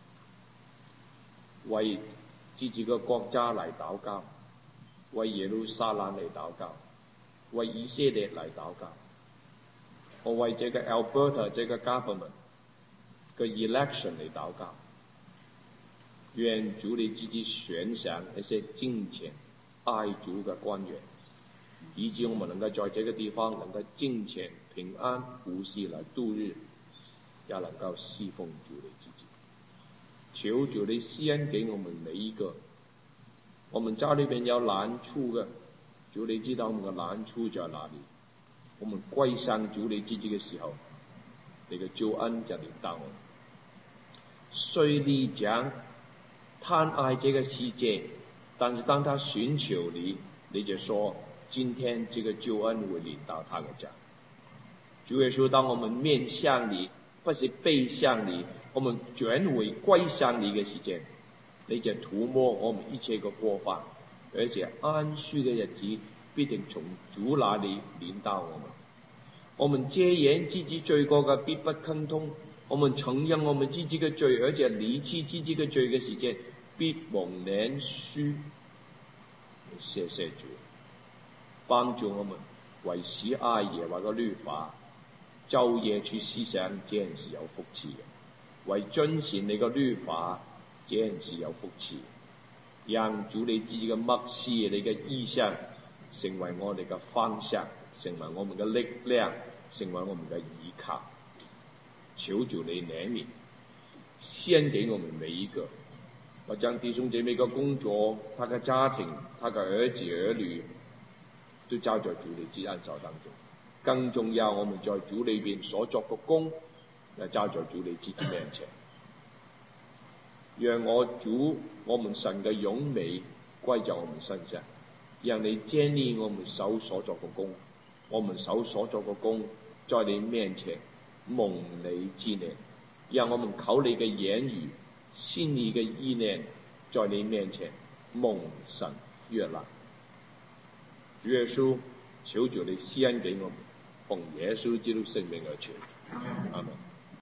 為自己嘅國家嚟禱告，為耶路撒冷嚟禱告，為以色列嚟禱告，我為這個 Alberta 這個 government 嘅 election 嚟禱告。願主你自己選上那些敬虔愛主嘅官員，以致我們能夠在這個地方能夠敬虔平安無事來度日，也能夠侍奉主你自己。求主你施恩給我們每一個，我們家裏邊有難處嘅，主你知道我們嘅難處在哪裏，我們歸向主你自己嘅時候，你嘅救恩就臨到我們。雖你講貪愛這個世界，但是當他尋求你，你就說今天這個救恩會臨到他嘅家。主耶穌，當我們面向你，不是背向你，我們轉回歸向你嘅時間，你就塗抹我們一切嘅過犯，而且安舒嘅日子必定從主那裏臨到我們。我們遮掩自己罪過嘅必不亨通，我們承認我們自己嘅罪，而且離棄自己嘅罪嘅時間必蒙憐恕。謝謝主，幫助我們為喜愛耶和華嘅律法，晝夜去思想，這人是有福氣嘅；為遵循你嘅律法，這人是有福氣。讓主你自己嘅默示，你嘅意象，成為我哋嘅方向，成為我們嘅力量，成為我們嘅依靠。求主你憐憫，先給我們每一個。我將弟兄姐妹嘅工作，他嘅家庭，他嘅兒子兒女，都交在主你之恩手當中。更重要，我們在主裏邊所作嘅工，也交在主你自己面前。讓我們神嘅榮美歸在我們身上，讓你建立我們手所作嘅工，我們手所作嘅工在你面前蒙你紀念，讓我們口裏嘅言語，心裏嘅意念，在你面前蒙神悅納。主耶穌，求主你施恩給我們，奉耶穌基督聖名而求，阿門。